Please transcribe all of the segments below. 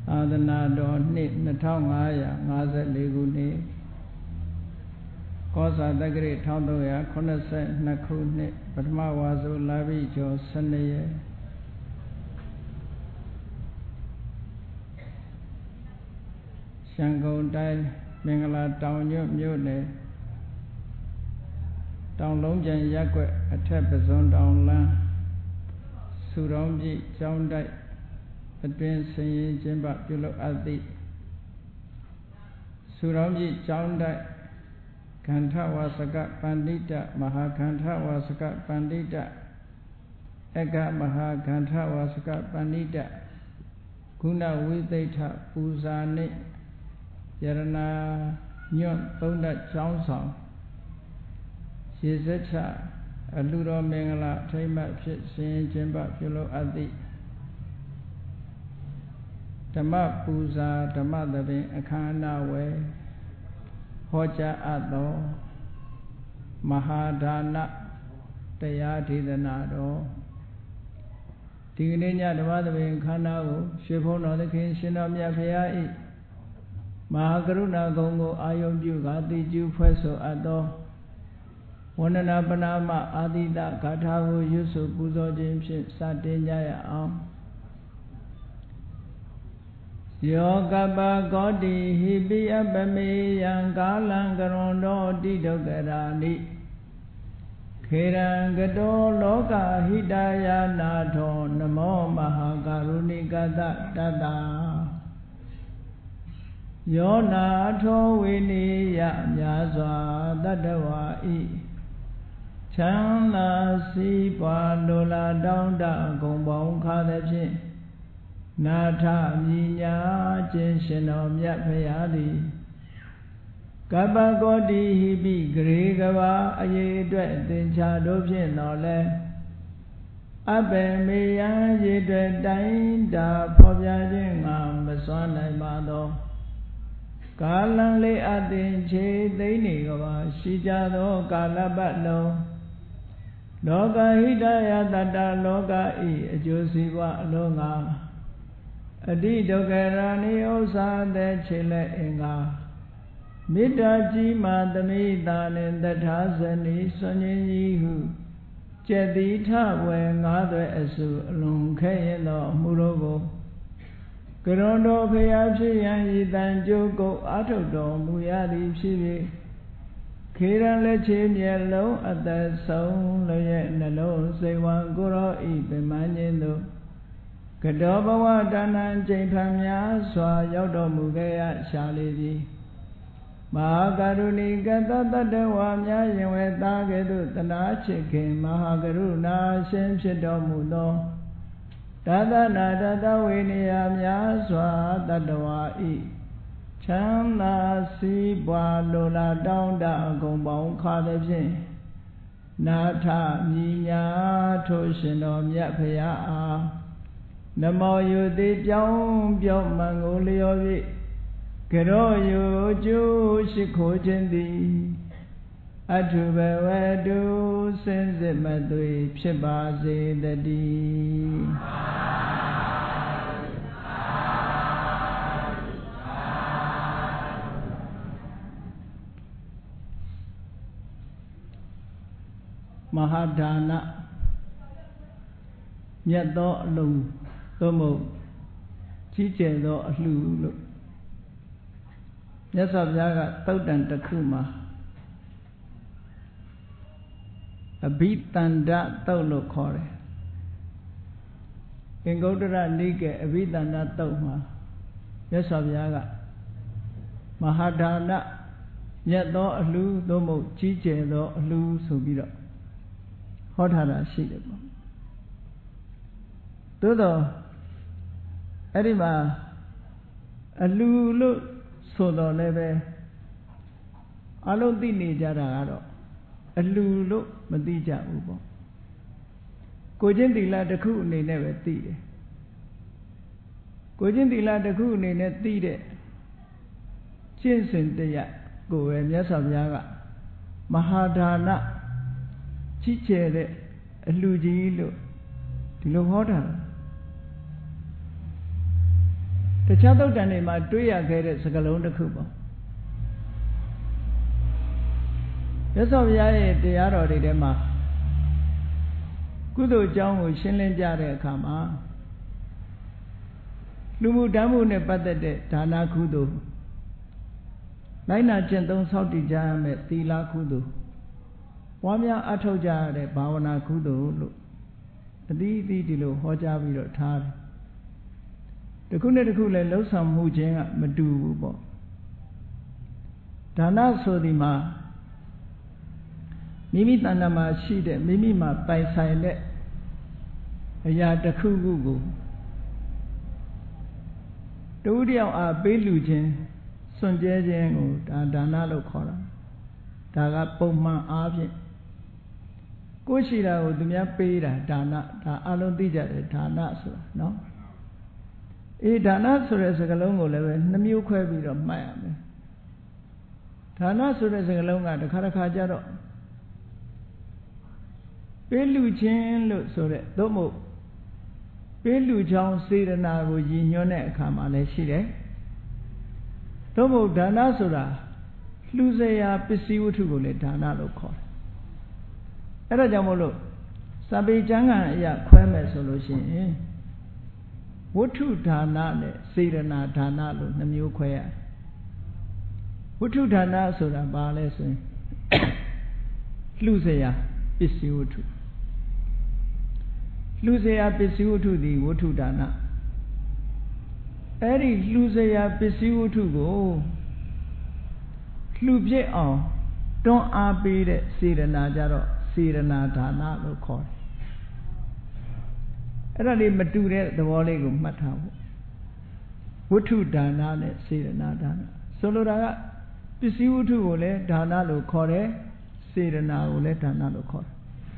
သာသနာတော်နှစ်2554ခုနှစ်ကောဇာတက္ကရာ1382ခုနှစ်ပထမဝါဆိုလပြည့်ကျော်12ရက်ရှမ်းကုန်းတိုင်းမင်္ဂလာတောင်ညွန့်မြို့နယ်တောင်လုံးကျန်ရပ်ကွက်အထက်ပဇွန်တောင်လမ်းစုတော်ပြည့်ကျောင်းတိုက်အတွင်းဆင်ရင်ကျင်းပပြုလုပ်အပ်သည့်စုတော်ပြည့်ကျောင်းတိုက်ခန္ဓဝါစကပန္တိတမဟာခန္ဓဝါစကပန္တိတအက္ခမဟာခန္ဓဝါစကပန္တိတခုဏဝိသိဋ္ဌပူဇာနှင့်ယရဏညွန့်သုံးသက်ကျောင်းဆောင်ရေစက်ချအလှတော်မင်္ဂလာထိမ့်မှတ်ဖြစ်ဆင်ရင်ကျင်းပပြုလုပ်အပ်သည့်ဓမ္မပူဇာဓမ္မသဘင်အခမ်းအနားဝယ်ဟောကြားအပ်သောမဟာဒါနတရားဒေသနာတော်ဒီကနေ့ညဓမ္မသဘင်အခမ်းအနားကိုရွှေဘုန်းတော်သခင်ရှင်တော်မြတ်ဖရာ၏မဟာကရုဏာဂုဏ်ကိုအာယုံပြုကာတိကျူဖွဲ့ဆိုအပ်သောဝန္ဒနာပနာမအာတိတဂါထာကိုရွတ်ဆိုပူဇော်ခြင်းဖြင့်စတင်ကြရအောင်ယောကပကောတိဟိပိအပမေယံကာလံကရွန်တောတိဒုက္ခရာနိခေရံကတောလောကဟိတယာနာထောနမောမဟာကရုဏိကတတတယောနာထောဝိနိယမြာစွာတတဝါဤချမ်းသာစီးပွားလိုလားတောင်းတဂုံပေါင်းခါသည်ဖြင့်နာထမြညာခြင်းရှင်တော်မြတ်ဖရာသည်ကပ္ပကောတိဟိပိဂရေကဘာအရေးအတွက်သင်္ချာတို့ဖြင့်တော်လဲအဘေမေယံရေအတွက်တိုင်းတာဖော်ပြခြင်းငါမစွမ်းနိုင်ပါသောကာလံလေးအသင်ခြေသိမ့်နေကဘာရှိကြသောကာလပတ်လုံးလောကဟိတယတတလောကဤအကျိုးစီးပွားအလုံးငါအတိဒုက္ခရာနိဥ္စာတဲ့ခြေလက်အင်္ဂါမေတ္တာကြီးမာသမိတာနှင့်တထာဇနီစွန်ရင်ကြီးဟုကျက်တိထဝယ်ငါးသွဲအစုအလုံးခဲရင်သောအမှုတို့ကိုကရွန်တော်ဖရာဖြစ်ရန်ဤတန်ကြိုးကုတ်အာထုတ်တော်မူရသည်ဖြစ်၍ခေရန်လက်ချေမျက်လုံးအသက်ဆုံးလျက်နှလုံးစိတ်ဝံကိုရောဤပင်မခြင်းတို့ကတောဘဝဒါနံချိန်ဖန်များစွာရောက်တော်မူခဲ့ရရှာလေပြီမဟာကရုဏီကတတတဝါများရင်ဝဲသားကဲ့သို့တနာချစ်ခင်မဟာကရုဏာရှင်ဖြစ်တော်မူသောတသနာတတဝိနည်းများစွာတတဝါဤချမ်းသာစီးပွားလိုလားတောင်းတအကုန်ပေါင်းခါသည်ဖြင့်နာထမြညာထိုရှင်တော်မြတ်ဖရာအားနမောယုတိပြောင်းပြောင်းမှန်ကိုလျော်၍ကရောယုကျိုးရှိခိုးခြင်းသည်အထုဘဝတုစင်စစ်မသွေဖြစ်ပါစေတည်းမဟာဒါနမြတ်သောအလုံးသို့မဟုတ်ကြီးကျယ်သောအလှလို့မြတ်စွာဘုရားကသုတ်တန်တစ်ခုမှာအဘိတန္တသုတ်လို့ခေါ်တယ်အင်္ဂုတ္တရနိကေအဘိတန္တသုတ်မှာမြတ်စွာဘုရားကမဟာဒါနမြတ်သောအလှသို့မဟုတ်ကြီးကျယ်သောအလှဆိုပြီးတော့ဟောထားတာရှိတယ်ပေါ့သို့တော့အဲ့ဒီမှာအလှလို့ဆိုတော့လည်းပဲအလုံးသိနေကြတာကတော့အလှလို့မသိကြဘူးပေါ့ကိုချင်းသီလတစ်ခုအနေနဲ့ပဲသိတယ်ကိုချင်းသီလတစ်ခုအနေနဲ့သိတဲ့ကျင့်စဉ်တရားကိုပဲမြတ်စွာဘုရားကမဟာဒါနကြီးကျယ်တဲ့အလှကြီးလို့ဒီလိုဟောတာတတခြားသုတ်တန်တွေမှာတွေ့ရခဲ့တဲ့စကားလုံးတစ်ခုပေါ့မြတ်စွာဘုရားရဲ့တရားတော်တွေထဲမှာကုသိုလ်အကြောင်းကိုရှင်းလင်းပြတဲ့အခါမှာလူမှုတမ်းမှုနဲ့ပတ်သက်တဲ့ဒါနကုသိုလ်လိုက်နာကျင့်သုံးဆောက်တည်ကြရမယ့်သီလကုသိုလ်ပွားများအထောက်ကြရတဲ့ဘာဝနာကုသိုလ်လို့အသီးအသီးဒီလိုဟောကြားပြီးတော့ထားတယ်တစ်ခုနဲ့တစ်ခုလည်းလှုပ်ဆောင်မှုချင်းကမတူဘူးပေါ့ဒါနဆိုဒီမှာမိမိတဏ္ဍာမှာရှိတဲ့မိမိမှာပိုင်ဆိုင်တဲ့အရာတစ်ခုခုကိုတူတယောက်အားပေးလူခြင်းစွန့်ကြဲခြင်းကိုဒါနလို့ခေါ်တာဒါကပုံမှန်အားဖြင့်ကိုယ်ရှိတာကိုသူများပေးတာဒါနဒါအလုံးသိကြတယ်ဒါနဆိုတာနော်ဒါနဆိုတဲ့စကားလုံးကိုလည်းပဲနှမျိုးခွဲပြီးတော့မှတ်ရမယ်ဒါနဆိုတဲ့စကားလုံးကတစ်ခါကြတော့ပေးလူခြင်းလို့ဆိုတဲ့သို့မဟုတ်ပေးလူချောင်းစေတနာကိုရည်ညွှန်းတဲ့အခါမှာလည်းရှိတယ်သို့မဟုတ်ဒါနဆိုတာလှူစရာပစ္စည်းဝတ္ထုကိုလည်းဒါနလို့ခေါ်တယ်အဲ့ဒါကြောင့်မို့လို့စာပေကျမ်းဂန်အရာခွဲမယ်ဆိုလို့ရှိရင်ဝတ္ထုဒါနနဲ့စေတနာဒါနလို့နှမျိုးခွဲရတယ်ဝတ္ထုဒါနဆိုတာဘာလဲဆိုရင်လှူစရာပစ္စည်းဝတ္ထုလှူစရာပစ္စည်းဝတ္ထုသည်ဝတ္ထုဒါနအဲ့ဒီလှူစရာပစ္စည်းဝတ္ထုကိုလှူပြည့်အောင်တွန်းအားပေးတဲ့စေတနာကြတော့စေတနာဒါနလို့ခေါ်တယ်အဲ့ဒါလေးမတူတဲ့သဘောလေးကိုမှတ်ထားဖို့ဝတ္ထုဒါနနဲ့စေတနာဒါနဆိုလိုတာကပစ္စည်းဝတ္ထုကိုလည်းဒါနလို့ခေါ်တယ်စေတနာကိုလည်းဒါနလို့ခေါ်တယ်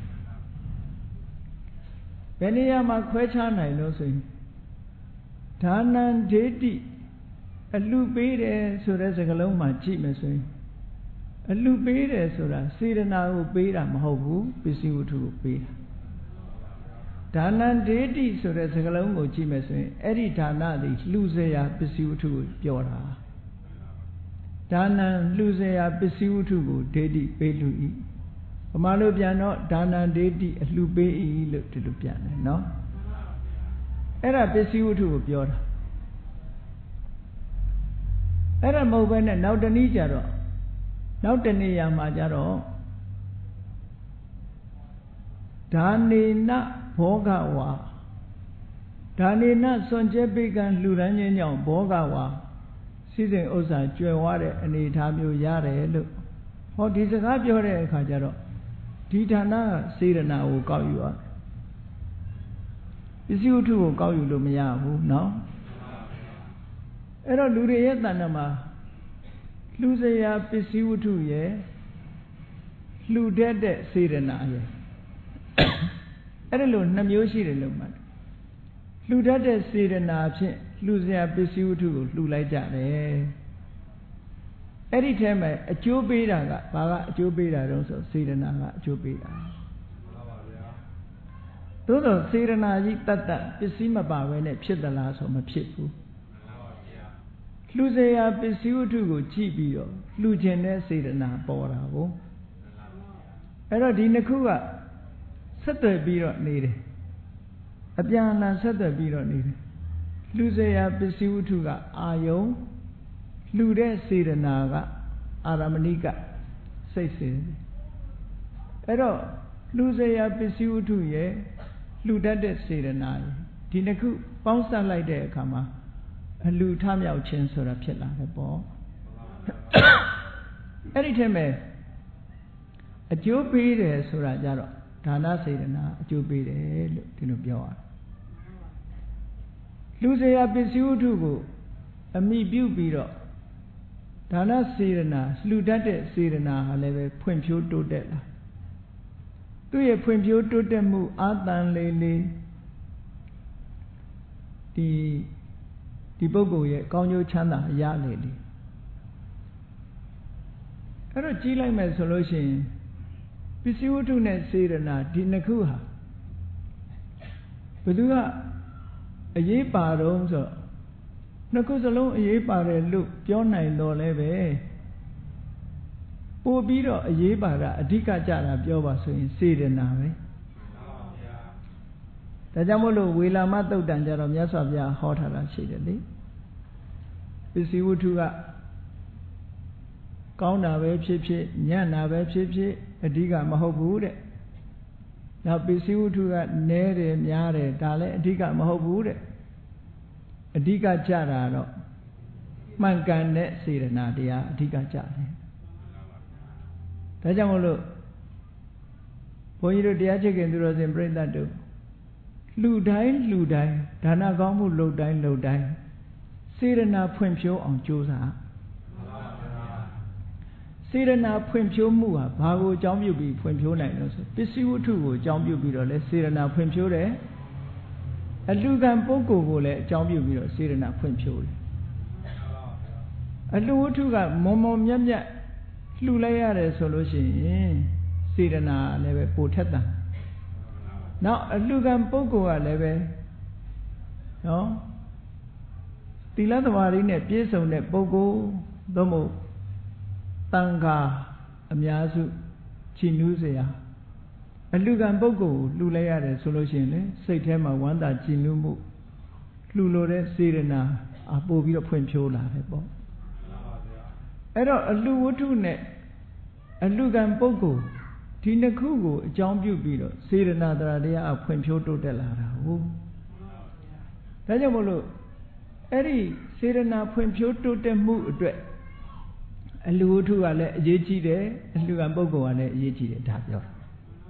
ဘယ်နေရာမှာခွဲခြားနိုင်လို့ဆိုရင်ဒါနံဒေတိအလှပေးတယ်ဆိုတဲ့စကားလုံးမှာကြည့်မယ်ဆိုရင်အလှပေးတယ်ဆိုတာစေတနာကိုပေးတာမဟုတ်ဘူးပစ္စည်းဝတ္ထုကိုပေးတာဒါနံဒေတိဆိုတဲ့စကားလုံးကိုကြည့်မယ်ဆိုရင်အဲ့ဒီဒါနသည်လှူစရာပစ္စည်းဝတ္ထုကိုပြောတာဒါနံလှူစရာပစ္စည်းဝတ္ထုကိုဒေတိပေးလူ၏ဗမာလိုပြန်တော့ဒါနံဒေတိအလှပေး၏လို့ဒီလိုပြန်တယ်နော်အဲ့ဒါပစ္စည်းဝတ္ထုကိုပြောတာအဲ့ဒါမဟုတ်ဘဲနဲ့နောက်တနည်းကြတော့နောက်တနေရာမှာကြတော့ဒါနေနဘောဂဝါဒါနေနစွန့်ကြဲပိကံလှူဒန်းခြင်းကြောင့်ဘောဂဝါစိစိမ်ဥစ္စာကျွယ်ဝတဲ့အနေအထားမျိုးရတယ်လို့ဟောဒီစကားပြောတဲ့အခါကျတော့ဒီဌာနကစေတနာကိုကောက်ယူရတယ်ပစ္စည်းဝတ္ထုကိုကောက်ယူလို့မရဘူးเนาะအဲ့တော့လူတွေရဲ့တဏ္ဍာမှာလှူစရာပစ္စည်းဝတ္ထုရဲ့လှူတတ်တဲ့စေတနာရဲ့အဲ့ဒါလို့နှမျိုးရှိတယ်လို့မှတ်လှူတတ်တဲ့စေတနာဖြင့်လှူစရာပစ္စည်းဝတ္ထုကိုလှူလိုက်ကြတယ်အဲ့ဒီထဲမှာအကျိုးပေးတာကဘာကအကျိုးပေးတာတုံးဆိုစေတနာကအကျိုးပေးတာမှန်ပါဗျာသို့တော့စေတနာကြီးတတ်ပစ္စည်းမပါဘဲနဲ့ဖြစ်သလားဆိုမဖြစ်ဘူးလှူစရာပစ္စည်းဝတ္ထုကိုကြည့်ပြီးတော့လှူခြင်းတဲ့စေတနာပေါ်တာကိုအဲ့တော့ဒီနှစ်ခုကဆက်သွယ်ပြီးတော့နေတယ်အပြန်အလှန်ဆက်သွယ်ပြီးတော့နေတယ်လှူစရာပစ္စည်းဝတ္ထုကအာယုံလှူတဲ့စေတနာကအာရမဏိကစိတ်စေအဲ့တော့လှူစရာပစ္စည်းဝတ္ထုရဲ့လှူတတ်တဲ့စေတနာဒီနှစ်ခုပေါင်းစပ်လိုက်တဲ့အခါမှာအလှထမြောက်ခြင်းဆိုတာဖြစ်လာတယ်ပေါ့အဲ့ဒီထဲမှာအကျိုးပေးတယ်ဆိုတာကြတော့ဒါနစေတနာအကျိုးပေးတယ်လို့ဒီလိုပြောရတယ်လူစရာပစ္စည်းဝတ္ထုကိုအမိပြုပြီးတော့ဒါနစေတနာလှူတတ်တဲ့စေတနာဟာလည်းပဲဖွံ့ဖြိုးတိုးတက်လာသူ့ရဲ့ဖွံ့ဖြိုးတိုးတက်မှုအာတန်လေးလေးဒီပုဂ္ဂိုလ်ရဲ့ကောင်းကျိုးချမ်းသာအရာလေးလေးအဲ့တော့ကြီးလိုက်မယ်ဆိုလို့ရှိရင်ပစ္စည်းဝတ္ထုနဲ့စေတနာဒီနှစ်ခုဟာဘယ်သူကအရေးပါတော့ဆိုနှစ်ခုစလုံးအရေးပါတယ်လို့ပြောနိုင်တော့လည်းပဲပို့ပြီးတော့အရေးပါတာအဓိကကြတာပြောပါဆိုရင်စေတနာပဲဒါကြောင့်မို့လို့ဝေလာမသုတ်တံကြတော့မြတ်စွာဘုရားဟောထားတာရှိတယ်လေပစ္စည်းဝတ္ထုကကောင်းတာပဲဖြစ်ဖြစ်ညံ့တာပဲဖြစ်ဖြစ်အဓိကမဟုတ်ဘူးတဲ့နောက်ပစ္စည်းဝတ္ထုကနည်းတယ်များတယ်ဒါလည်းအဓိကမဟုတ်ဘူးတဲ့အဓိကကြတာတော့မှန်ကန်တဲ့စေတနာတရားအဓိကကြတယ်ဒါကြောင့်မို့လို့ဘုန်းကြီးတို့တရားချစ်ခင်သူတော်စင်ပြိဿတ်တို့လူတိုင်းဒါနကောင်းမှုလုပ်တိုင်းစေတနာဖွင့်ဖြိုးအောင်ကြိုးစားစေတနာဖွင့်ဖြိုးမှုဟာဘာကိုအကြောင်းပြုပြီးဖွင့်ဖြိုးနိုင်လို့ဆိုပစ္စည်းဝတ္ထုကိုအကြောင်းပြုပြီးတော့လဲစေတနာဖွင့်ဖြိုးတယ်အလှူခံပုဂ္ဂိုလ်ကိုလည်းအကြောင်းပြုပြီးတော့စေတနာဖွင့်ဖြိုးတယ်အလှူဝတ္ထုကမွန်မြတ်လှူလိုက်ရတယ်ဆိုလို့ရှိရင်စေတနာလည်းပဲပိုထက်တာနောက်အလှူခံပုဂ္ဂိုလ်ကလည်းပဲနော်သီလသမာဓိနဲ့ပြည့်စုံတဲ့ပုဂ္ဂိုလ်သို့မဟုတ်တန်ခါအများစုချီးနူးเสียအလှူခံပုဂ္ဂိုလ်လှူလိုက်ရတယ်ဆိုလို့ရှိရင်လေစိတ်ထဲမှာဝမ်းသာကြည်နူးမှုလှူလို့တဲ့စေတနာပို့ပြီးတော့ဖွင့်ဖြိုးလာတယ်ပေါ့အဲ့တော့အလှူဝတ္ထုနဲ့အလှူခံပုဂ္ဂိုလ်ဒီနှစ်ခုကိုအကြောင်းပြုပြီးတော့စေတနာတရားဖွင့်ဖြိုးတိုးတက်လာတာဟုတ်ဒါကြောင့်မို့လို့အဲ့ဒီစေတနာဖွင့်ဖြိုးတိုးတက်မှုအတွက်အလှူဝတ္ထုကလည်းအရေးကြီးတယ်အလှူခံပုဂ္ဂိုလ်ကလည်းအရေးကြီးတယ်ဒါပြောတာ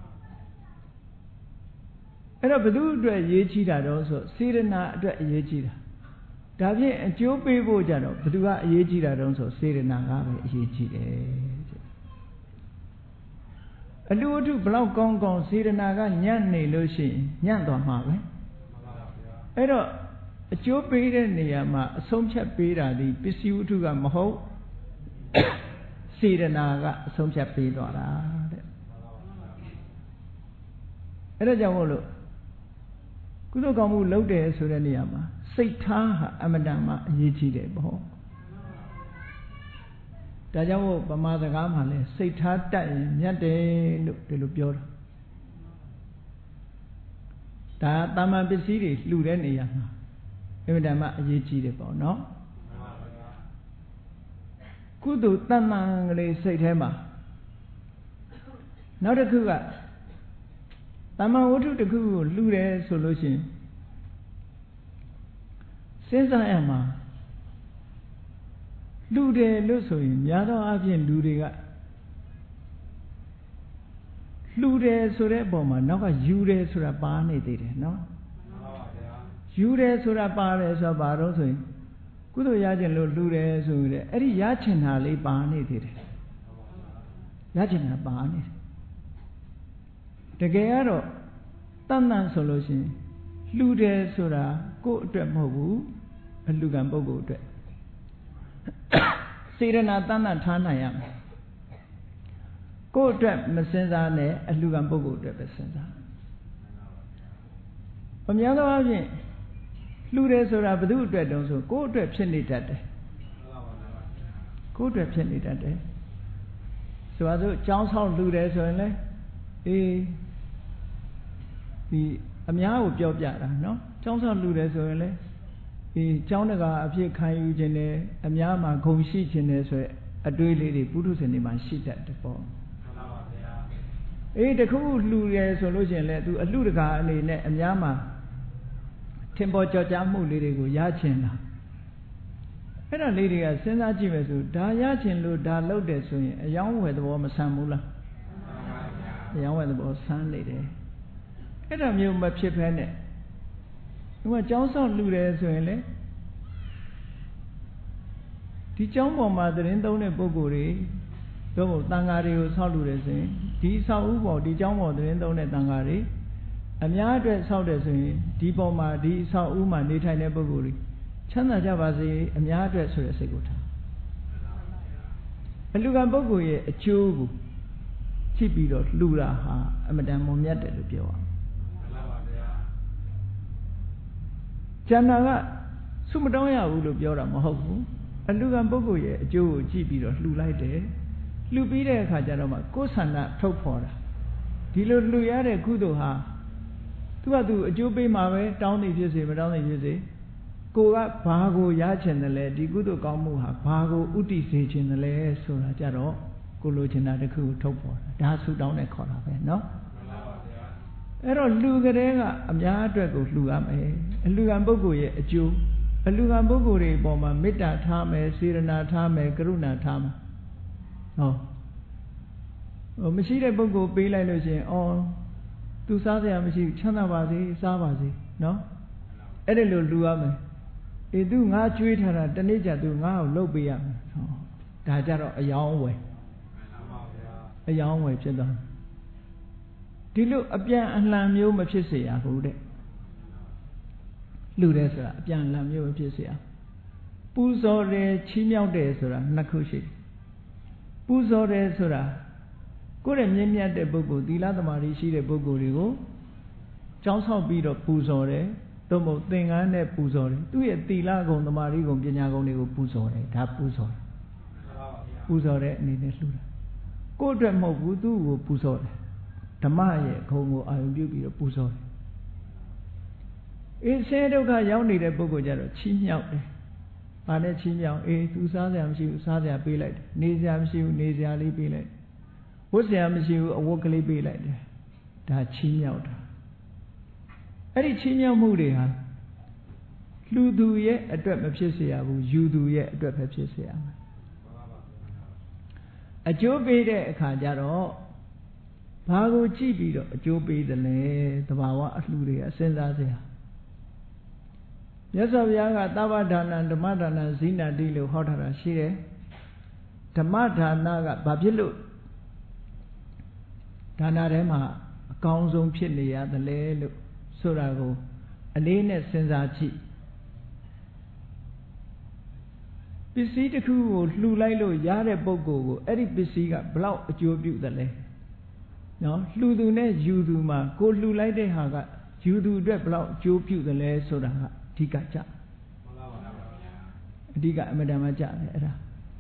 အဲ့တော့ဘယ်သူအတွက်အရေးကြီးတာတော့ဆိုစေတနာအတွက်အရေးကြီးတာဒါဖြင့်အကျိုးပေးဖို့ကြတော့ဘယ်သူကအရေးကြီးတာတော့ဆိုစေတနာကပဲအရေးကြီးတယ်အလှူဝတ္ထုဘလောက်ကောင်းစေတနာကညံ့နေလို့ရှိရင်ညံ့သွားမှာပဲအဲ့တော့အကျိုးပေးတဲ့နေရာမှာအဆုံးဖြတ်ပေးတာဒီပစ္စည်းဝတ္ထုကမဟုတ်စေတနာကအဆုံးဖြတ်ပေးသွားတာတဲ့အဲ့ဒါကြောင့်မို့လို့ကုသိုလ်ကောင်းမှုလုပ်တယ်ဆိုတဲ့နေရာမှာစိတ်ထားဟာအမတန်မှအရေးကြီးတယ်ပေါ့ဒါကြောင့်မို့ဗမာစကားမှာလဲစိတ်ထားတတ်ရင်မြတ်တယ်လို့ဒီလိုပြောတာဒါတာမန်ပစ္စည်းတွေလှူတဲ့နေရာမှာအမတန်မှအရေးကြီးတယ်ပေါ့နော်ကုသိုလ်တဏ္ဍာကလေးစိတ်ထဲမှာနောက်တစ်ခုကတမန်ဝတ္ထုတစ်ခုကိုလှူတယ်ဆိုလို့ရှိရင်စဉ်းစားရမှာလှူတယ်လို့ဆိုရင်များသောအားဖြင့်လူတွေကလှူတယ်ဆိုတဲ့အပေါ်မှာနောက်ကယူတယ်ဆိုတာပါနေသေးတယ်နော်ယူတယ်ဆိုတာပါတယ်ဆိုတာဘာလို့ဆိုရင်ကုသိုလ်ရခြင်းလို့လှူတယ်ဆိုရင်အဲ့ဒီရချင်တာလေးပါနေသေးတယ်ရချင်တာပါနေတယ်တကယ်ကတော့တန်တန်ဆိုလို့ရှိရင်လှူတယ်ဆိုတာကိုယ့်အတွက်မဟုတ်ဘူးအလှူခံပုဂ္ဂိုလ်အတွက်စေတနာတန်တန်ထားနိုင်ရမယ်ကိုယ့်အတွက်မစင်စားနဲ့အလှူခံပုဂ္ဂိုလ်အတွက်ပဲစဉ်းစားအများသောအားဖြင့်လှူတယ်ဆိုတာဘယ်သူအတွက်တုံးဆိုကိုယ့်အတွက်ဖြစ်နေတတ်တယ်ကိုယ့်အတွက်ဖြစ်နေတတ်တယ်ဆိုပါစို့ကျောင်းဆောင်လှူတယ်ဆိုရင်လေဒီအများကိုပြောပြတာနော်ကျောင်းဆောင်လှူတယ်ဆိုရင်လေကျောင်းတကာအဖြစ်ခံယူခြင်းနဲ့အများမှာဂုဏ်ရှိခြင်းနဲ့ဆိုရအတွေးလေးတွေပုထုဇဉ်တွေမှာရှိတတ်တယ်ပေါ့တခုလှူတယ်ဆိုလို့ရှိရင်လေသူအလှတကာအနေနဲ့အများမှာထင်ပေါ်ကြော်ကြားမှုလေးတွေကိုရချင်တာအဲ့ဒါလေးတွေကစဉ်းစားကြည့်မယ်ဆိုဒါရချင်လို့ဒါလုပ်တယ်ဆိုရင်အယောင်းဝယ်သဘောမဆန်ဘူးလားအယောင်းဝယ်သဘောဆန်းနေတယ်အဲ့ဒါမျိုးမဖြစ်ဖဲနဲ့ဒီမှာကျောင်းဆောင်လှူတယ်ဆိုရင်လေဒီကျောင်းပေါ်မှာသတင်းသုံးတဲ့ပုဂ္ဂိုလ်တွေတို့တန်ဃာတွေကိုဆောက်လှူတယ်ဆိုရင်ဒီဆောက်ဥပေါ်ဒီကျောင်းပေါ်သတင်းသုံးတဲ့တန်ဃာတွေအများအတွက်ဆောက်တယ်ဆိုရင်ဒီပေါ်မှာဒီဆောက်ဥမှာနေထိုင်တဲ့ပုဂ္ဂိုလ်တွေချမ်းသာကြပါစေအများအတွက်ဆိုတဲ့စိတ်ကိုထားအလှူခံပုဂ္ဂိုလ်ရဲ့အကျိုးကိုကြည့်ပြီးတော့လှူတာဟာအမတန်မွန်မြတ်တယ်လို့ပြောရအောင်ကျန်တာကဆုမတောင်းရဘူးလို့ပြောတာမဟုတ်ဘူးအလူကံပုဂ္ဂိုလ်ရဲ့အကျိုးကိုကြည့်ပြီးတော့လှူလိုက်တယ်လှူပြီးတဲ့အခါကျတော့မှကိုယ်ဆန္ဒထုတ်ဖော်တာဒီလိုလှူရတဲ့ကုသိုလ်ဟာသူကသူအကျိုးပေးမှာပဲတောင်းနေဖြစ်စေမတောင်းနေဖြစ်စေကိုကဘာကိုရချင်တယ်လဲဒီကုသိုလ်ကောင်းမှုဟာဘာကိုဥတည်စေချင်တယ်လဲဆိုတာကြတော့ကိုလိုချင်တာတစ်ခုထုတ်ဖော်တာဒါဆုတောင်းတဲ့ခေါ်တာပဲเนาะအဲ့တော့လှူကလေးကအများအတွက်ကိုလှူရမယ်အလှူကံပုဂ္ဂိုလ်ရဲ့အကျိုးအလှူကံပုဂ္ဂိုလ်တွေအပေါ်မှာမေတ္တာထားမယ်စေရနာထားမယ်ကရုဏာထားမယ်ဟောမရှိတဲ့ပုဂ္ဂိုလ်ပေးလိုက်လို့ရှိရင်အော်သူစားစရာမရှိချမ်းသာပါစေစားပါစေเนาะအဲ့ဒါလိုလှူရမယ်အေးသူငါကျွေးထားတာတနေ့ကျသူငါ့ကိုလှုပ်ပေးရမယ်ဟောဒါကြတော့အယောင်းဝယ်အယောင်းဝယ်ဖြစ်သွားဒီလိုအပြန်အလှန်မျိုးမဖြစ်စေရဘူးတဲ့လှူတယ်ဆိုတာအပြန်အလှန်မျိုးမဖြစ်စေရပူဇော်တယ်ချီးမြှောက်တယ်ဆိုတာနှစ်ခုရှိတယ်ပူဇော်တယ်ဆိုတာကိုယ့်ရဲ့မြင့်မြတ်တဲ့ပုဂ္ဂိုလ်သီလသမာဓိရှိတဲ့ပုဂ္ဂိုလ်တွေကိုကြောင်းဆောက်ပြီးတော့ပူဇော်တယ်သို့မဟုတ်သင်္ကန်းနဲ့ပူဇော်တယ်သူ့ရဲ့သီလဂုဏ်သမာဓိဂုဏ်ပညာဂုဏ်တွေကိုပူဇော်တယ်ဒါပူဇော်တယ်ပူဇော်တဲ့အနေနဲ့လှူတာကိုယ့်အတွက်မဟုတ်ဘူးသူ့ကိုပူဇော်တယ်ဓမ္မရဲ့ဂုဏ်ကိုအာရုံပြုပြီးတော့ပူဇော်တယ်အေးဆင်းရဲဒုက္ခရောက်နေတဲ့ပုဂ္ဂိုလ်ကြတော့ချီးမြှောက်တယ်။ဘာနဲ့ချီးမြှောက်အေးသူစားစရာမရှိဘူးစားစရာပေးလိုက်တယ်။နေစရာမရှိဘူးနေစရာလေးပေးလိုက်တယ်။ဝတ်စရာမရှိဘူးအဝတ်ကလေးပေးလိုက်တယ်။ဒါချီးမြှောက်တာ။အဲ့ဒီချီးမြှောက်မှုတွေဟာလူသူရဲ့အတွက်မဖြစ်စေရဘူးယူသူရဲ့အတွက်ပဲဖြစ်စေရမယ်။အကျိုးပေးတဲ့အခါကျတော့ဘာကိုကြည့်ပြီးတော့အကျိုးပေးတယ်လဲသဘာဝအလှူတွေအစဉ်းစားစရာမြတ်စွာဘုရားကသဗ္ဗဒါနံဓမ္မဒါနံဇိနတိလို့ဟောထားတာရှိတယ်ဓမ္မဒါနကဘာဖြစ်လို့ဒါနထဲမှာအကောင်းဆုံးဖြစ်နေရတယ်လဲလို့ဆိုတာကိုအလေးနဲ့စဉ်းစားကြည့်ပစ္စည်းတစ်ခုကိုလှူလိုက်လို့ရတဲ့ပုဂ္ဂိုလ်ကိုအဲ့ဒီပစ္စည်းကဘလောက်အကျိုးပြုတယ်လဲနော်လှူသူနဲ့ယူသူမှာကိုလှူလိုက်တဲ့ဟာကယူသူအတွက်ဘလောက်အကျိုးပြုတယ်လဲဆိုတာကအဓိကကြအဓိကအမတန်မှကြတယ်အဲ့ဒါ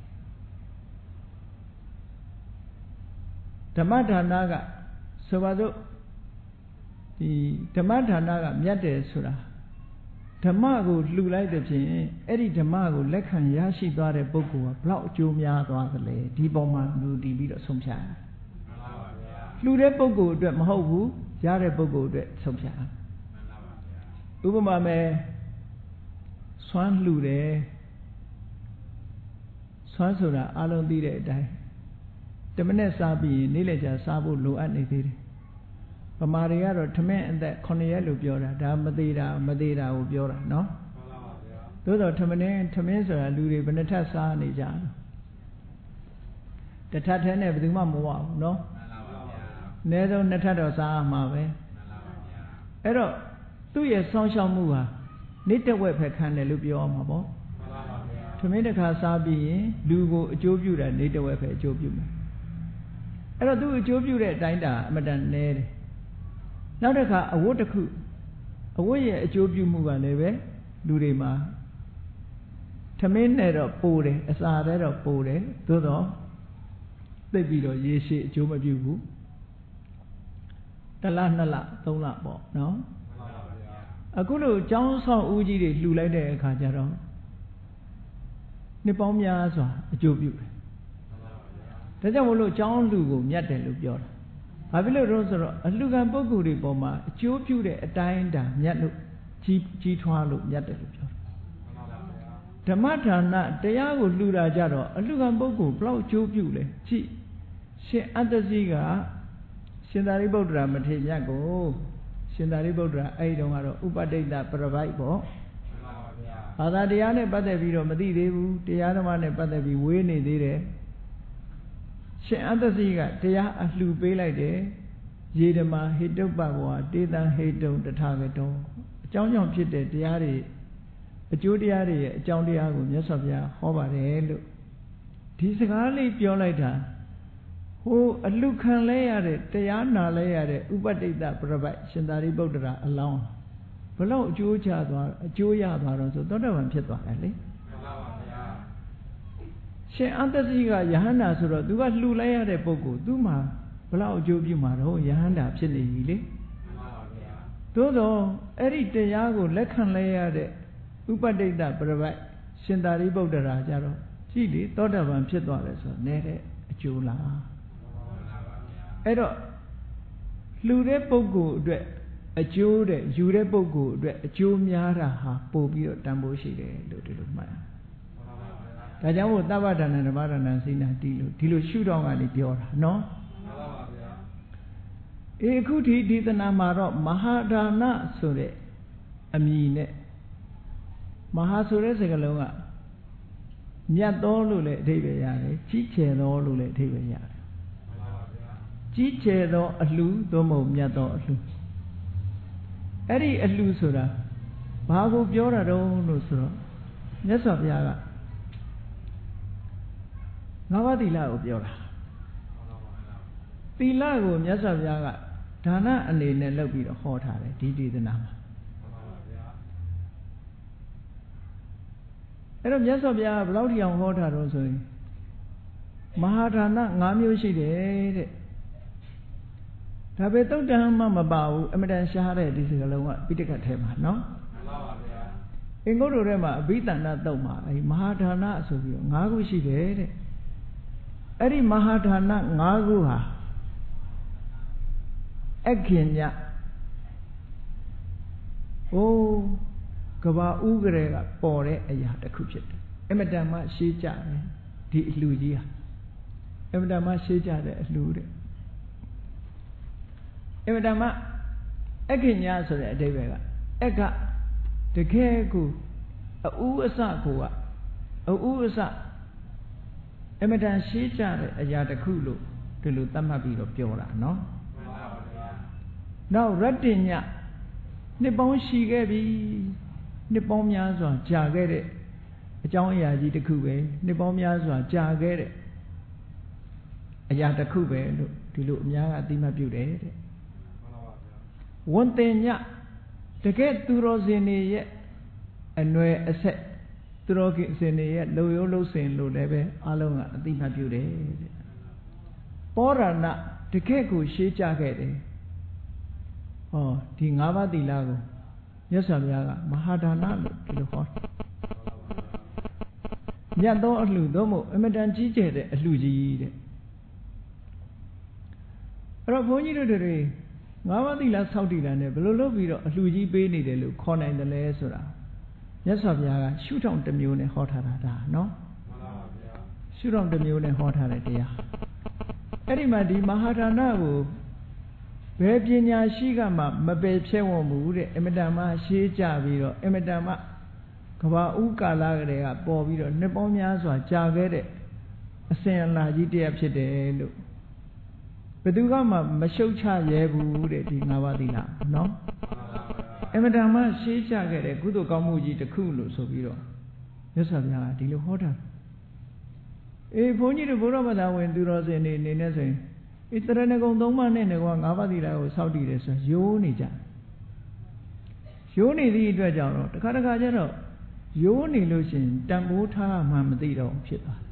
ဓမ္မဒါနကဆိုပါစို့ဒီဓမ္မဒါနကမြတ်တယ်ဆိုတာဓမ္မကိုလှူလိုက်တဲ့ဖြင့်အဲ့ဒီဓမ္မကိုလက်ခံရရှိသွားတဲ့ပုဂ္ဂိုလ်ကဘလောက်အကျိုးများသွားသလဲဒီပုံမှာလူတည်ပြီးတော့ဆုံးဖြတ်လှူတဲ့ပုဂ္ဂိုလ်အတွက်မဟုတ်ဘူးရတဲ့ပုဂ္ဂိုလ်အတွက်ဆုံးဖြတ်ဥပမာမဲ့ဆွမ်းလှူတယ်ဆွမ်းဆိုတာအလုံးသိတဲ့အတိုင်းတမနဲ့စားပြီးရင်နေ့လည်ကျစားဖို့လိုအပ်နေသေးတယ်ဗမာတွေကတော့ထမင်းအသက်9ရက်လို့ပြောတာဒါမသေးတာကိုပြောတာနော်သို့တော့ထမင်းဆိုတာလူတွေဘယ်နှထပ်စားနေကြတစ်ထပ်ထဲနဲ့ဘယ်သူမှမဝဘူးနော်အနည်းဆုံး2ထပ်တော့စားမှာပဲအဲ့တော့သူ့ရဲ့စောင့်ရှောက်မှုဟာနေ့တစ်ဝက်ပဲခံတယ်လို့ပြောအောင်မှာပေါ့ထမင်းတစ်ခါစားပြီးရင်လူကိုအကျိုးပြုတာနေ့တစ်ဝက်ပဲအကျိုးပြုမယ်အဲ့တော့သူအကျိုးပြုတဲ့အတိုင်းတာအမတန်နည်းတယ်နောက်တစ်ခါအဝတ်တစ်ခုအဝတ်ရဲ့အကျိုးပြုမှုကလည်းပဲလူတွေမှာထမင်းနဲ့တော့ပိုတယ်အစာနဲ့တော့ပိုတယ်သို့တော့သိပြီးတော့ရေရှည်အကျိုးမပြုဘူး1လ2လ3လပေါ့နော်အခုလိုကျောင်းဆောင်ဦးကြီးတွေလှူလိုက်တဲ့အခါကျတော့နှစ်ပေါင်းများစွာအကျိုးပြုတယ်ဒါကြောင့်မို့လို့ကျောင်းလူကိုမြတ်တယ်လို့ပြောတာဘာဖြစ်လို့တော့ဆိုတော့အလှူခံပုဂ္ဂိုလ်တွေပေါ်မှာအကျိုးပြုတဲ့အတိုင်းတာမြတ်လို့ကြီးထွားလို့မြတ်တယ်လို့ပြောတာဓမ္မဒါနတရားကိုလှူတာကြတော့အလှူခံပုဂ္ဂိုလ်ဘလောက်အကျိုးပြုလဲကြည့်ရှင်အတ္တစီကရှင်သာရိပုတ္တရာမထေရမြတ်ကိုရှင်သာရိပုတ္တရာအဲ့ဒီတုန်းကတော့ဥပဋိတ္တပရပိုက်ပေါ့ဘာသာတရားနဲ့ပတ်သက်ပြီးတော့မသိသေးဘူးတရားဓမ္မနဲ့ပတ်သက်ပြီးဝေးနေသေးတယ်ရှင်အတ္တစီကတရားအလှူပေးလိုက်တယ်ယေဓမာဟိတုပ္ပဘောတေတံဟိတုံတထာဂတောအကြောင်းကြောင့်ဖြစ်တဲ့တရားတွေအကျိုးတရားတွေရဲ့အကြောင်းတရားကိုမြတ်စွာဘုရားဟောပါတယ်လို့ဒီစကားလေးပြောလိုက်တာဟိုအလှခံလဲရတဲ့တရားနာလဲရတဲ့ဥပဋိတ္တပရပိုက်ရှင်သာရိပုတ္တရာအလောင်းဘဘလောက်အကျိုးရသွားတော့ဆိုသောတာပန်ဖြစ်သွားတယ်လေရှင်အတ္တစီကယဟန္တာဆိုတော့သူကလှူလိုက်ရတဲ့ပုဂ္ဂိုလ်သူ့မှာဘလောက်အကျိုးပြုမှာတော့ယဟန္တာဖြစ်နေပြီလေသို့တော့အဲ့ဒီတရားကိုလက်ခံလိုက်ရတဲ့ဥပဋိတ္တပရပိုက်ရှင်သာရိပုတ္တရာကြတော့ကြည်လေသောတာပန်ဖြစ်သွားတယ်ဆိုတော့နည်းတဲ့အကျိုးလားအဲ့တော့လှူတဲ့ပုဂ္ဂိုလ်အတွက်အကျိုးတဲ့ယူတဲ့ပုဂ္ဂိုလ်အတွက်အကျိုးများတာဟာပို့ပြီးတော့တန်ဖိုးရှိတယ်လို့ဒီလိုမှတ်ရဒါကြောင့်မို့သဗ္ဗဒါနဓမ္မဒါနစိနာတိလို့ဒီလိုရှုတော့ကနေပြောတာနော်အခုဒီဒေသနာမှာတော့မဟာဒါနဆိုတဲ့အမည်နဲ့မဟာဆိုတဲ့စကားလုံးကမြတ်သောလို့လည်းအဓိပ္ပာယ်ရတယ်ကြီးကျယ်သောလို့လည်းအဓိပ္ပာယ်ရတယ်ကြီးကျယ်သောအလှသို့မဟုတ်မြတ်သောအလှအဲ့ဒီအလှဆိုတာဘာကိုပြောတာတုံးလို့ဆိုတော့မြတ်စွာဘုရားကငါးပါးသီလကိုပြောတာသီလကိုမြတ်စွာဘုရားကဒါနအနေနဲ့လုပ်ပြီးတော့ဟောထားတယ်ဒီဒေသနာမှာအဲ့တော့မြတ်စွာဘုရားကဘယ်လောက်ထိအောင်ဟောထားတော့ဆိုရင်မဟာဒါန၅မျိုးရှိတယ်တဲ့ဒါပဲတုတ်တံမှမပါဘူးအမတန်ရှားတဲ့ဒီစကားလုံးကပိဋကတ်ထဲမှာနော်မှန်ပါဗျာအင်္ဂုတ္တထဲမှာအဘိဓမ္မာတုတ်မှာအဲမဟာဒါနဆိုပြီးတော့၅ခုရှိတယ်တဲ့အဲ့ဒီမဟာဒါန၅ခုဟာအခင်ညကဘာဥကရေကပေါ်တဲ့အရာတစ်ခုဖြစ်တယ်အမတန်မှရှေးကြတယ်ဒီအလှကြီးဟာအမတန်မှရှေးကြတဲ့အလှတဲ့အမတန်မှအခင်ညဆိုတဲ့အဓိပ္ပာယ်ကအကတကယ်ကိုအဥအစကိုကအဥအစအမတန်ရှေးကြတဲ့အရာတစ်ခုလို့ဒီလိုသတ်မှတ်ပြီးတော့ပြောတာနော်နောက်ရတ္တညနှစ်ပေါင်းရှိခဲ့ပြီနှစ်ပေါင်းများစွာကြာခဲ့တဲ့အကြောင်းအရာကြီးတစ်ခုပဲနှစ်ပေါင်းများစွာကြာခဲ့တဲ့အရာတစ်ခုပဲလို့ဒီလိုအများကအသိမှတ်ပြုတယ်တဲ့ဝန်တင်ညတကယ်သူတော်စင်တွေရဲ့အနွယ်အဆက်သူတော်စင်တွေရဲ့လုံရိုးလုံစင်လို့လည်းပဲအလုံးကအသိမှတ်ပြုတယ်တဲ့ပောရဏတကယ်ကိုရှေးကြခဲ့တယ်ဟောဒီ၅ပါးသီလကိုမြတ်စွာဘုရားကမဟာဒါနလို့ဒီလိုဟောမြတ်သောအလှသို့မဟုတ်အမတန်ကြီးကျယ်တဲ့အလှကြီးတဲ့အဲ့တော့ဘုန်းကြီးတို့တွေ၅ပါးသီလဆောက်တည်တာနဲ့ဘယ်လိုလုပ်ပြီးတော့အလှကြီးပေးနေတယ်လို့ခေါ်နိုင်တယ်လဲဆိုတာမြတ်စွာဘုရားကရှုထောင့်တစ်မျိုးနဲ့ဟောထားတာဒါနော်မှန်ပါဗျာရှုထောင့်တစ်မျိုးနဲ့ဟောထားတဲ့တရားအဲ့ဒီမှာဒီမဟာဒါနကိုဘယ်ပညာရှိကမှမပယ်ဖြဲဝံ့ဘူးတဲ့အမတန်မှရှေးကြပြီးတော့အမတန်မှကဘာဥကာလကလေးကပေါ်ပြီးတော့နှစ်ပေါင်းများစွာကြာခဲ့တဲ့အစဉ်အလာကြီးတရားဖြစ်တယ်လို့ဘယ်သူကမှမရှုတ်ချရဲဘူးတဲ့ဒီ၅ပါးသီလနော်အမတန်မှရှေးကြခဲ့တဲ့ကုသိုလ်ကောင်းမှုကြီးတစ်ခုလို့ဆိုပြီးတော့မြတ်စွာဘုရားကဒီလိုဟောတာဘုန်းကြီးတို့ဘုရားဘာသာဝင်သူတော်စင်တွေအနေနဲ့ဆိုရင်တရဏဂုံ၃ပါးနဲ့ငါ၅ပါးသီလကိုစောင့်တည်တယ်ဆိုရိုးနေကြရိုးနေသည့်အတွက်ကြောင့်တော့တခါတခါကျတော့ရိုးနေလို့ရှိရင်တန်ဖိုးထားမှမသိတော့ဖြစ်သွားတယ်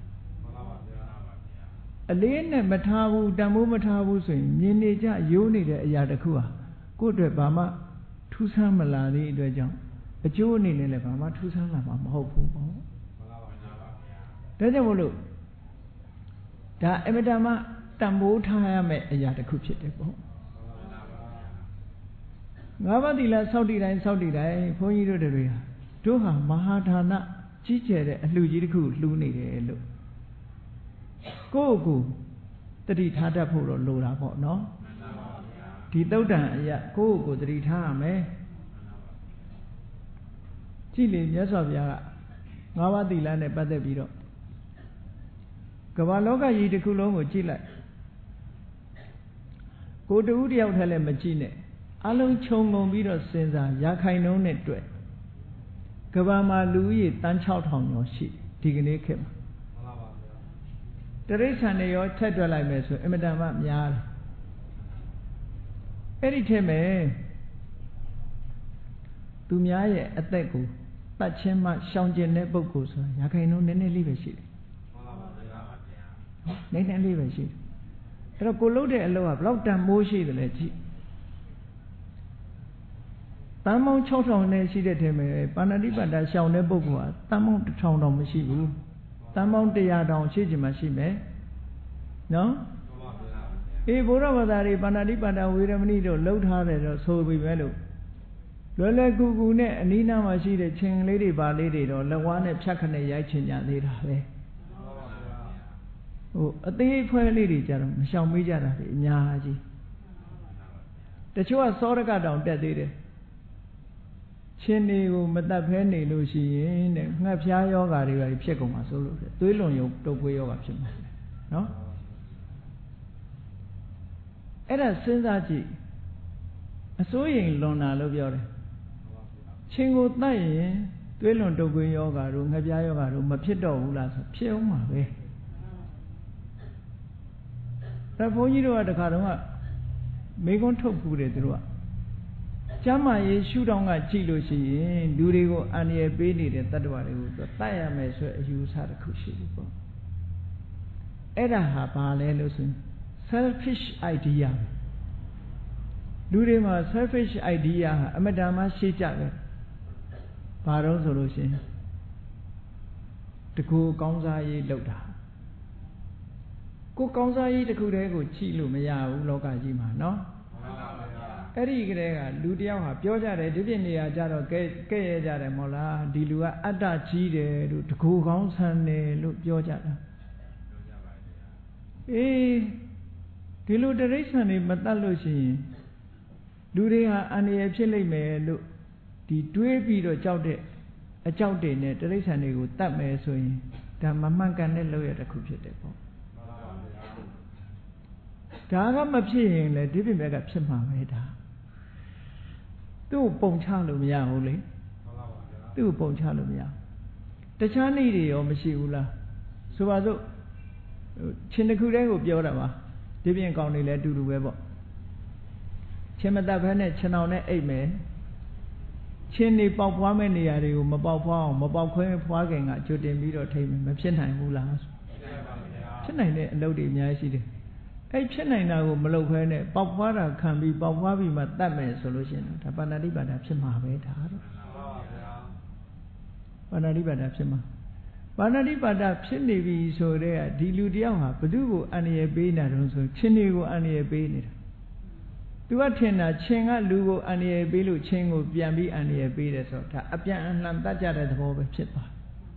အလေးနဲ့မထားဘူးတန်ဖိုးမထားဘူးဆိုရင်မြင်နေကြရိုးနေတဲ့အရာတစ်ခုဟာကိုယ့်အတွက်ဘာမှထူးဆန်းမလာသည့်အတွက်ကြောင့်အကျိုးအနေနဲ့လည်းဘာမှထူးဆန်းလာမှာမဟုတ်ဘူးပေါ့ဒါကြောင့်မို့လို့ဒါအမတန်မှတန်ဖိုးထားရမယ့်အရာတစ်ခုဖြစ်တယ်ပေါ့ငါးပါးသီလစောင့်တည်တိုင်းဘုန်းကြီးတို့ဟာမဟာဒါနကြီးကျယ်တဲ့အလှကြီးတစ်ခုလှူနေတယ်လို့ကိုယ့်ကိုတတိထားတတ်ဖို့တော့လိုတာပေါ့နော်ဒီသုတ်တံအရာကိုယ့်ကိုတတိထားရမယ်ကြည့်လေမြတ်စွာဘုရားကငါးပါးသီလနဲ့ပတ်သက်ပြီးတော့ကမ္ဘာလောကကြီးတစ်ခုလုံးကိုကြည့်လိုက်ကိုတူတယောက်ထက်လည်းမကြည့်နဲ့အလုံးခြုံငုံပြီးတော့စဉ်းစားရာခိုင်နှုန်းနဲ့တွေ့ကမ္ဘာမှာလူဦးရေတန်း6000ကျော်ရှိဒီကနေ့ခေတ်မှာမှန်ပါပါဗျာတရိစ္ဆာန်တွေရောထက်တွက်လိုက်မယ်ဆိုအင်မတန်မှများတယ်အဲ့ဒီထက်မဲ့သူများရဲ့အသက်ကိုတတ်ချင်းမှရှောင်ကျင်တဲ့ပုဂ္ဂိုလ်ဆိုတာရာခိုင်နှုန်းနည်းနည်းလေးပဲရှိတယ်နည်းနည်းလေးပဲရှိတယ်အဲ့တော့ကိုလုပ်တဲ့အလုပ်ကဘလောက်တန်မိုးရှိတယ်လဲကြည့်တန်ပေါင်း6000နဲ့ရှိတဲ့ထဲမှာပါဏာတိပါဒရှောင်တဲ့ပုဂ္ဂိုလ်ကတန်ပေါင်း1000တောင်မရှိဘူးတန်ပေါင်း100တောင်ရှိချင်မှရှိမယ်နော်အေးဘုရားဘာသာတွေပါဏာတိပါဒဝေရမဏိတို့လှုပ်ထားတယ်တော့ဆိုပြီးပဲလို့လွယ်လွယ်ကူကူနဲ့အနီးနားမှာရှိတဲ့ခြင်လေးတွေပါလေးတွေတော့လက်ဝါးနဲ့ဖြတ်ခနဲ့ရိုက်ချင်ကြသေးတာပဲဟိုအသေးဖွဲလေးတွေကြတော့မရှောင်မေးကြတာလေအများကြီးတချို့ကစောရကတောင်တက်သေးတယ်ချင်းတွေကိုမတတ်ဖဲနေလို့ရှိရင်တဲ့ငှက်ဖျားယောဂါတွေပဲဖြစ်ကုန်မှာဆိုလို့သွေးလွန်ရုံတုပ်ကွေးယောဂါဖြစ်မှာနော်အဲ့ဒါစဉ်းစားကြည့်အစိုးရင်လွန်တာလို့ပြောတယ်ချင်းကိုတတ်ရင်သွေးလွန်တုပ်ကွေးယောဂါတို့ငှက်ဖျားယောဂါတို့မဖြစ်တော့ဘူးလားဆိုဖြစ်အောင်ပါပဲဒါဘုန်းကြီးတို့ကတခါတော့ကမိကုန်းထုတ်ဘူးတယ်သူတို့ကကျမ်းမာရေးရှုထောင့်ကကြည့်လို့ရှိရင်လူတွေကိုအန္တရာယ်ပေးနေတဲ့တ attva တွေကိုတတ်ရမယ်ဆိုအယူဆတစ်ခုရှိတယ်ပေါ့အဲ့ဒါဟာဘာလဲလို့ဆိုရင် selfish idea လူတွေမှာ selfish idea ဟာအမတန်မှရှိကြတယ်ဘာလို့ဆိုလို့ရှိရင်တကူကောင်းစားရေးလုပ်တာကိုကောင်းစားရေးတစ်ခုတည်းကိုကြည့်လို့မရဘူးလောကကြီးမှာနော်အဲ့ဒီကလေးကလူတယောက်ဟာပြောကြတယ်ဒီပြင်နေရာကြတော့ကဲ့ရဲ့ကြတယ်မဟုတ်လားဒီလူကအတ္တကြီးတယ်လို့တကူကောင်းဆန်းတယ်လို့ပြောကြတာအေးဒီလိုတရိစ္ဆာန်တွေမတတ်လို့ရှိရင်လူတွေဟာအန္တရာယ်ဖြစ်လိမ့်မယ်လို့ဒီတွေးပြီးတော့ကြောက်တဲ့အကြောက်တွေနဲ့တရိစ္ဆာန်တွေကိုတတ်မယ်ဆိုရင်ဒါမမှန်ကန်တဲ့လုပ်ရတစ်ခုဖြစ်တယ်ပေါ့ဒါကမဖြစ်ရင်လေဒီပြင်ဘက်ကဖြစ်မှာပဲဒါသူ့ကိုပုံချလို့မရဘူးလေသူ့ကိုပုံချလို့မရတခြားနေ့တွေရောမရှိဘူးလားဆိုပါစို့ချင်းတစ်ခုတည်းကိုပြောတာပါဒီပြင်ကောင်းနေလဲအတူတူပဲပေါ့ချင်းမတတ်ဘဲနဲ့ခြံအောင်နဲ့အိတ်မယ်ချင်းနေပေါက်ဖွားမဲ့နေရာတွေကိုမပေါက်ဖွားအောင်မပေါက်ခွဲဖွားခင်ကကြိုတင်ပြီးတော့ထိမ့်မယ်မဖြစ်နိုင်ဘူးလားဖြစ်နိုင်တဲ့အလုပ်တွေအများကြီးရှိတယ်အဲ့ဖြစ်နိုင်တာကိုမလုပ်ဖဲနဲ့ပေါက်ဖွားတာခံပြီးပေါက်ဖွားပြီးမှတတ်မယ်ဆိုလို့ရှိရင်ဒါပါဏာတိပါဒဖြစ်မှာပဲဒါတော့ပါဏာတိပါဒဖြစ်မှာပါဏာတိပါဒဖြစ်နေပြီဆိုတဲ့ဒီလူတယောက်ဟာဘသူ့ကိုအန္တရာယ်ပေးနေတာတုံးဆိုချင်းတွေကိုအန္တရာယ်ပေးနေတာသူကထင်တာချင်းကလူကိုအန္တရာယ်ပေးလို့ချင်းကိုပြန်ပြီးအန္တရာယ်ပေးတယ်ဆိုတော့ဒါအပြန်အလှန်တတ်ကြတဲ့သဘောပဲဖြစ်သွား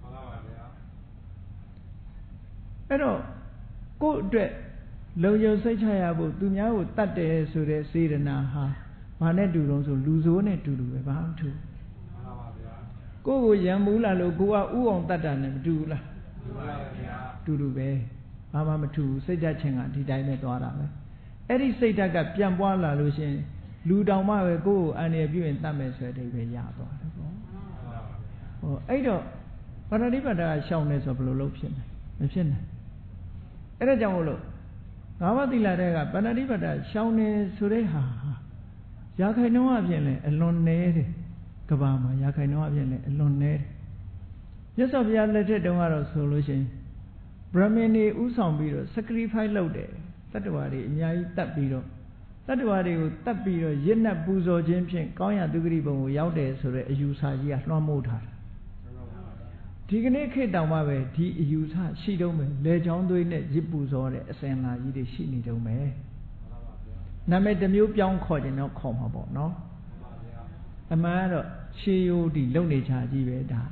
အဲ့တော့ကိုယ့်အတွက်လုံခြုံစိတ်ချရဖို့သူများကိုတတ်တယ်ဆိုတဲ့စေတနာဟာဘာနဲ့တူတုံးဆိုလူဆိုးနဲ့တူတူပဲဘာမှမထူးကိုယ့်ကိုရံမူးလာလို့ကိုကဥအောင်တတ်တာနဲ့မတူဘူးလားတူတူပဲဘာမှမထူးစိတ်ဓာတ်ချင်းကဒီတိုင်းပဲသွားတာပဲအဲ့ဒီစိတ်ဓာတ်ကပြန်ပွားလာလို့ရှင်လူတောင်မှပဲကိုယ့်ကိုအန္တရာယ်ပြုရင်တတ်မယ်ဆိုတဲ့အဓိပ္ပာယ်ရသွားတယ်ပေါ့ဟောအဲ့တော့ပါဏာတိပါဒကရှောင်နေဆိုဘယ်လိုလုပ်ဖြစ်လဲမဖြစ်နိုင်အဲ့ဒါကြောင့်မို့လို့ငါးပါးသီလတဲ့ကပါဏာတိပါဒရှောင်နေဆိုတဲ့ဟာရာခိုင်နှုန်းအပြင်လဲအလွန်နည်းတယ်ကဘာမှာရာခိုင်နှုန်းအပြင်လဲအလွန်နည်းတယ်မြတ်စွာဘုရားလက်ထက်တုန်းကတော့ဆိုလို့ရှိရင်ဗြဟ္မဏ်တွေဥဆောင်ပြီးတော့ sacrifice လုပ်တယ်တတ္တဝါတွေအများကြီးတတ်ပြီးတော့တတ္တဝါတွေကိုတတ်ပြီးတော့ရစ်နှက်ပူဇော်ခြင်းဖြင့်ကောင်းရာဒုက္ခရိဘုံကိုရောက်တယ်ဆိုတဲ့အယူဆကြီးကလွှမ်းမိုးထားတယ်ဒီကနေ့ခေတ်တောင်မှပဲဒီအယူဆရှိတုံးပဲလေချောင်းသွေးနဲ့ရစ်ပူဇော်တဲ့အစဉ်လာကြီးတွေရှိနေတုံးပဲနာမည်တစ်မျိုးပြောင်းခေါ်ခြင်းတော့ခေါ်မှာပေါ့နော်အမှန်ကတော့ရှေးရိုးဒီလုံနေချာကြီးပဲဒါ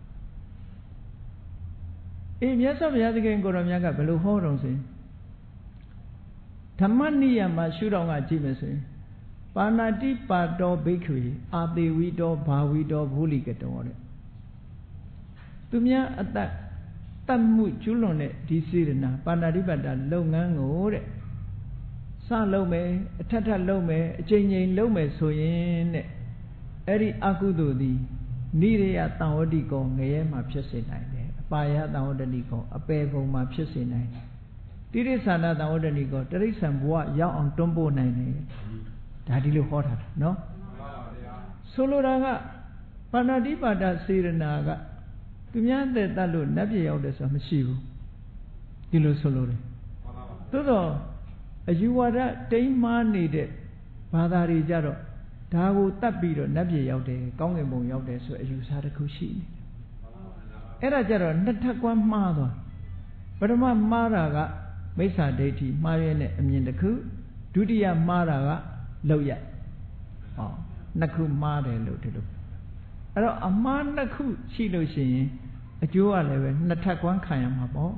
အေးမြတ်စွာဘုရားသခင်ကိုရောမြတ်ကဘယ်လိုဟောတော်ဆိုရင်ဓမ္မနိယမရှုတော်ကကြည့်မယ်ဆိုရင်ပါဏာတိပါတောဘိက္ခွေအာသေဝိတောဘာဝိတောဘုလိကတောတဲ့သူများအတတ်တတ်မှုကျွလွန်တဲ့ဒီစေရနာပါဏာတိပါဒလုပ်ငန်းကိုတဲ့စလုပ်မယ်အထက်ထပ်လုပ်မယ်အချိန်ချင်းလုပ်မယ်ဆိုရင်တဲ့အဲ့ဒီအကုသိုလ်သည်နိရိယတံဝတိကောငရဲမှာဖြစ်စေနိုင်တယ်အပါယတံဝတ္တိကောအပေဘုံမှာဖြစ်စေနိုင်တယ်တိရိစ္ဆာနတံဝတ္တိကောတရိစ္ဆာန်ဘဝရောက်အောင်တွန်းပို့နိုင်တယ်ဒါဒီလိုဟောထားတာနော်ဆိုလိုတာကပါဏာတိပါဒစေရနာကသူများအသက်တတ်လို့နတ်ပြည်ရောက်တယ်ဆိုတာမရှိဘူးဒီလိုဆိုလို့တယ်သို့တော့အယူဝါဒတိမ်မာနေတဲ့ဘာသာတွေကြတော့ဒါကိုတတ်ပြီးတော့နတ်ပြည်ရောက်တယ်ကောင်းကင်ဘုံရောက်တယ်ဆိုအယူဆတစ်ခုရှိနေတယ်အဲ့ဒါကြတော့နှစ်ထပ်ကွမ်းမှားသွားပထမမှားတာကမိစ္ဆာဒိဋ္ဌိမှားရတဲ့အမြင်တစ်ခုဒုတိယမှားတာကလောက်ရနှစ်ခုမှားတယ်လို့ဒီလိုအဲ့တော့အမှားနှစ်ခုရှိလို့ရှိရင်အကျိုးကလည်းပဲနှစ်ထပ်ကွမ်းခံရမှာပေါ့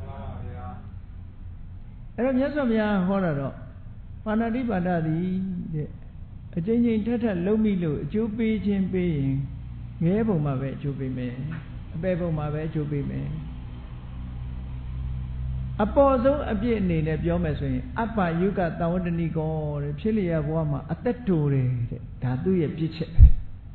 အဲ့တော့မြတ်စွာဘုရားဟောတာတော့ပါဏာတိပါဒသည်တဲ့အကျဉ်းချင်းထက်ထက်လုံးမိလို့အကျိုးပေးခြင်းပေးရင်ငဲဘုံမှာပဲအကျိုးပေးမယ်အပေဘုံမှာပဲအကျိုးပေးမယ်အပေါ်ဆုံးအပြည့်အနေနဲ့ပြောမယ်ဆိုရင်အပ္ပယုကသံဝတ္တနိကောတဲ့ဖြစ်လျက်ဘဝမှာအသက်တူတယ်တဲ့ဒါသူ့ရဲ့ပြည့်ချက်ပဲ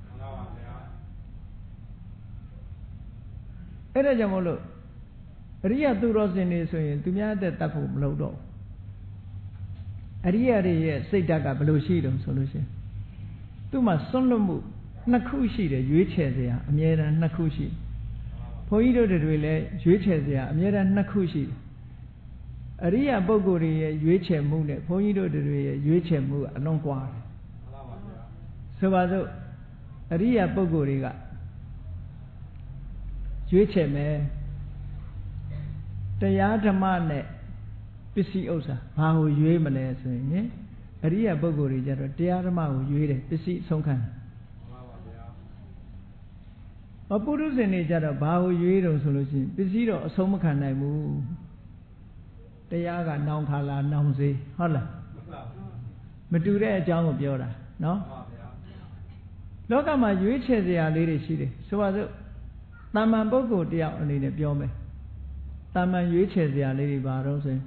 အဲ့ဒါကြောင့်မို့လို့အရိယသူတော်စင်နေဆိုရင်သူများအသက်တတ်ဖို့မလုပ်တော့အရိယတွေရဲ့စိတ်ဓာတ်ကဘယ်လိုရှိတုံဆိုလို့ရှိရင်သူ့မှာစွန့်လွတ်မှုနှစ်ခုရှိတယ်ရွေးချယ်စရာအမြဲတမ်းနှစ်ခုရှိဘုန်းကြီးတို့တွေလည်းရွေးချယ်စရာအမြဲတမ်းနှစ်ခုရှိတယ်အရိယပုဂ္ဂိုလ်တွေရဲ့ရွေးချယ်မှုနဲ့ဘုန်းကြီးတို့တွေရဲ့ရွေးချယ်မှုအလွန်ကွာတယ်ဆိုပါစို့အရိယပုဂ္ဂိုလ်တွေကရွေးချယ်မယ်တရားဓမ္မနဲ့ပစ္စည်းဥစ္စာဘာကိုရွေးမလဲဆိုရင်အရိယပုဂ္ဂိုလ်တွေကြတော့တရားဓမ္မကိုရွေးတယ်ပစ္စည်းဆုံးခံတယ်ပုရုဇဉ်တွေကြတော့ဘာကိုရွေးတော့ဆိုလို့ရှိရင်ပစ္စည်းတော့အဆုံးမခံနိုင်ဘူးတရားကနောင်ခါလာနောင်စေးဟုတ်လားမတူတဲ့အကြောင်းကိုပြောတာနော်လောကမှာရွေးချယ်စရာလေးတွေရှိတယ်ဆိုပါစို့တာမန်ပုဂ္ဂိုလ်တယောက်အနေနဲ့ပြောမယ်တာမန်ရွေးချယ်စရာလေးတွေဘာတော့ဆိုရင်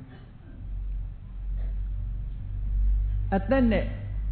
အသက်နဲ့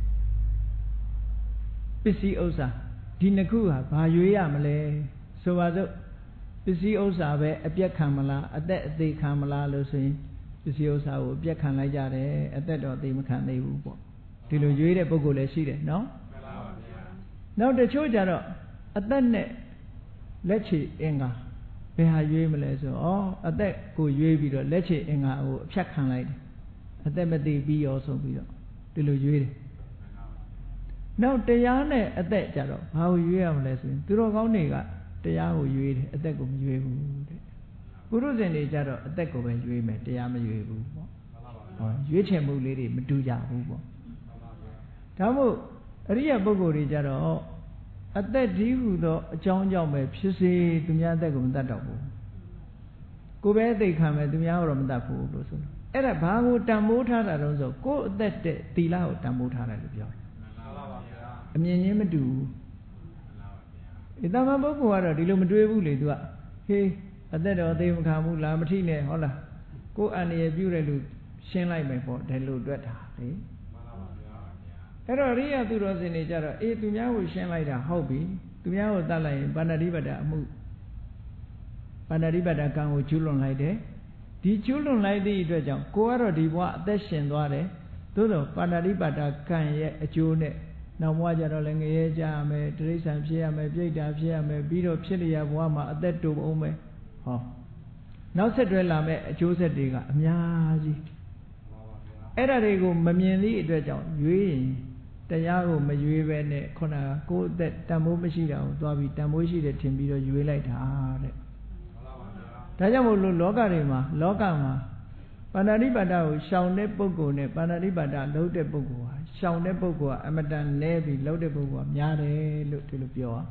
ပစ္စည်းဥစ္စာဒီနှစ်ခုဟာဘာရွေးရမလဲဆိုပါစို့ပစ္စည်းဥစ္စာပဲအပြက်ခံမလားအသက်အသေးခံမလားလို့ဆိုရင်ပစ္စည်းဥစ္စာကိုအပြက်ခံလိုက်ကြတယ်အသက်တော့အသေးမခံသေးဘူးပေါ့ဒီလိုရွေးတဲ့ပုဂ္ဂိုလ်လည်းရှိတယ်နော်နောက်တချို့ကြတော့အသက်နဲ့လက်ချေအင်္ဂါဘယ်ဟာရွေးမလဲဆိုအသက်ကိုရွေးပြီးတော့လက်ချေအင်္ဂါကိုအဖြတ်ခံလိုက်တယ်အသက်မသေးပြီးရောဆိုပြီးတော့ဒီလိုရွေးတယ်နောက်တရားနဲ့အသက်ကြတော့ဘာကိုရွေးရမလဲဆိုရင်သူတော်ကောင်းတွေကတရားကိုရွေးတယ်အသက်ကိုမရွေးဘူးတဲ့ပုရုဇဉ်တွေကြတော့အသက်ကိုပဲရွေးမယ်တရားမရွေးဘူးပေါ့ရွေးချယ်မှုလေးတွေမတူကြဘူးပေါ့ဒါမို့အရိယပုဂ္ဂိုလ်တွေကြတော့အသက်ဒီဟုသောအကြောင်းကြောင့်ပဲဖြစ်စေသူများအသက်ကိုမတတ်တော့ဘူးကိုယ်ပဲသိခံမယ်သူများတော့မတတ်ဘူးလို့ဆိုလို့အဲ့ဒါဘာကိုတန်ဖိုးထားတာတော့ဆိုကိုယ်အသက်တဲ့သီလကိုတန်ဖိုးထားတယ်လို့ပြောတယ်အမြင်ချင်းမတူဘူးတာမန်ပုဂ္ဂိုလ်ကတော့ဒီလိုမတွေးဘူးလေသူကဟေးအသက်တော်သိမခံဘူးလားမထိနဲ့ဟုတ်လားကိုယ်အန္တရာယ်ပြုတဲ့လူရှင်းလိုက်မယ်ပေါ့ဒီလိုတွက်တာလေအဲ့တော့ရိယသူတော်စင်တွေကြတော့သူများကိုရှင်းလိုက်တာဟုတ်ပြီသူများကိုတတ်လိုက်ရင်ပါဏာတိပါဒအမှုပါဏာတိပါဒကံကိုကျူးလွန်လိုက်တယ်ဒီကျူးလွန်လိုက်သည့်အတွက်ကြောင့်ကိုကတော့ဒီဘဝအသက်ရှင်သွားတယ်သို့တော့ပါဏာတိပါဒကံရဲ့အကျိုးနဲ့နောက်ဘဝကျတော့လည်းငရဲကြရမယ်တိရစ္ဆာန်ဖြစ်ရမယ်ပြိတ္တာဖြစ်ရမယ်ပြီးတော့ဖြစ်လျက်ဘဝမှာအသက်တူအောင်မယ်ဟောနောက်ဆက်တွဲလာမဲ့အကျိုးဆက်တွေကအများကြီးအဲ့ဒါတွေကိုမမြင်သည့်အတွက်ကြောင့်ရွေးရင်တရားကိုမရွေးပဲနဲ့ခုနကကိုယ်အသက်တန်ဖိုးမရှိတာကိုသွားပြီးတန်ဖိုးရှိတယ်ထင်ပြီးတော့ရွေးလိုက်တာတဲ့ဒါကြောင့်မို့လို့လောကမှာပါဏာတိပါဒကိုရှောင်တဲ့ပုဂ္ဂိုလ်နဲ့ပါဏာတိပါဒလုံးတဲ့ပုဂ္ဂိုလ်ဟာရှောင်တဲ့ပုဂ္ဂိုလ်ကအမတန်လဲပြီးလုံးတဲ့ပုဂ္ဂိုလ်ကများတယ်လို့ဒီလိုပြော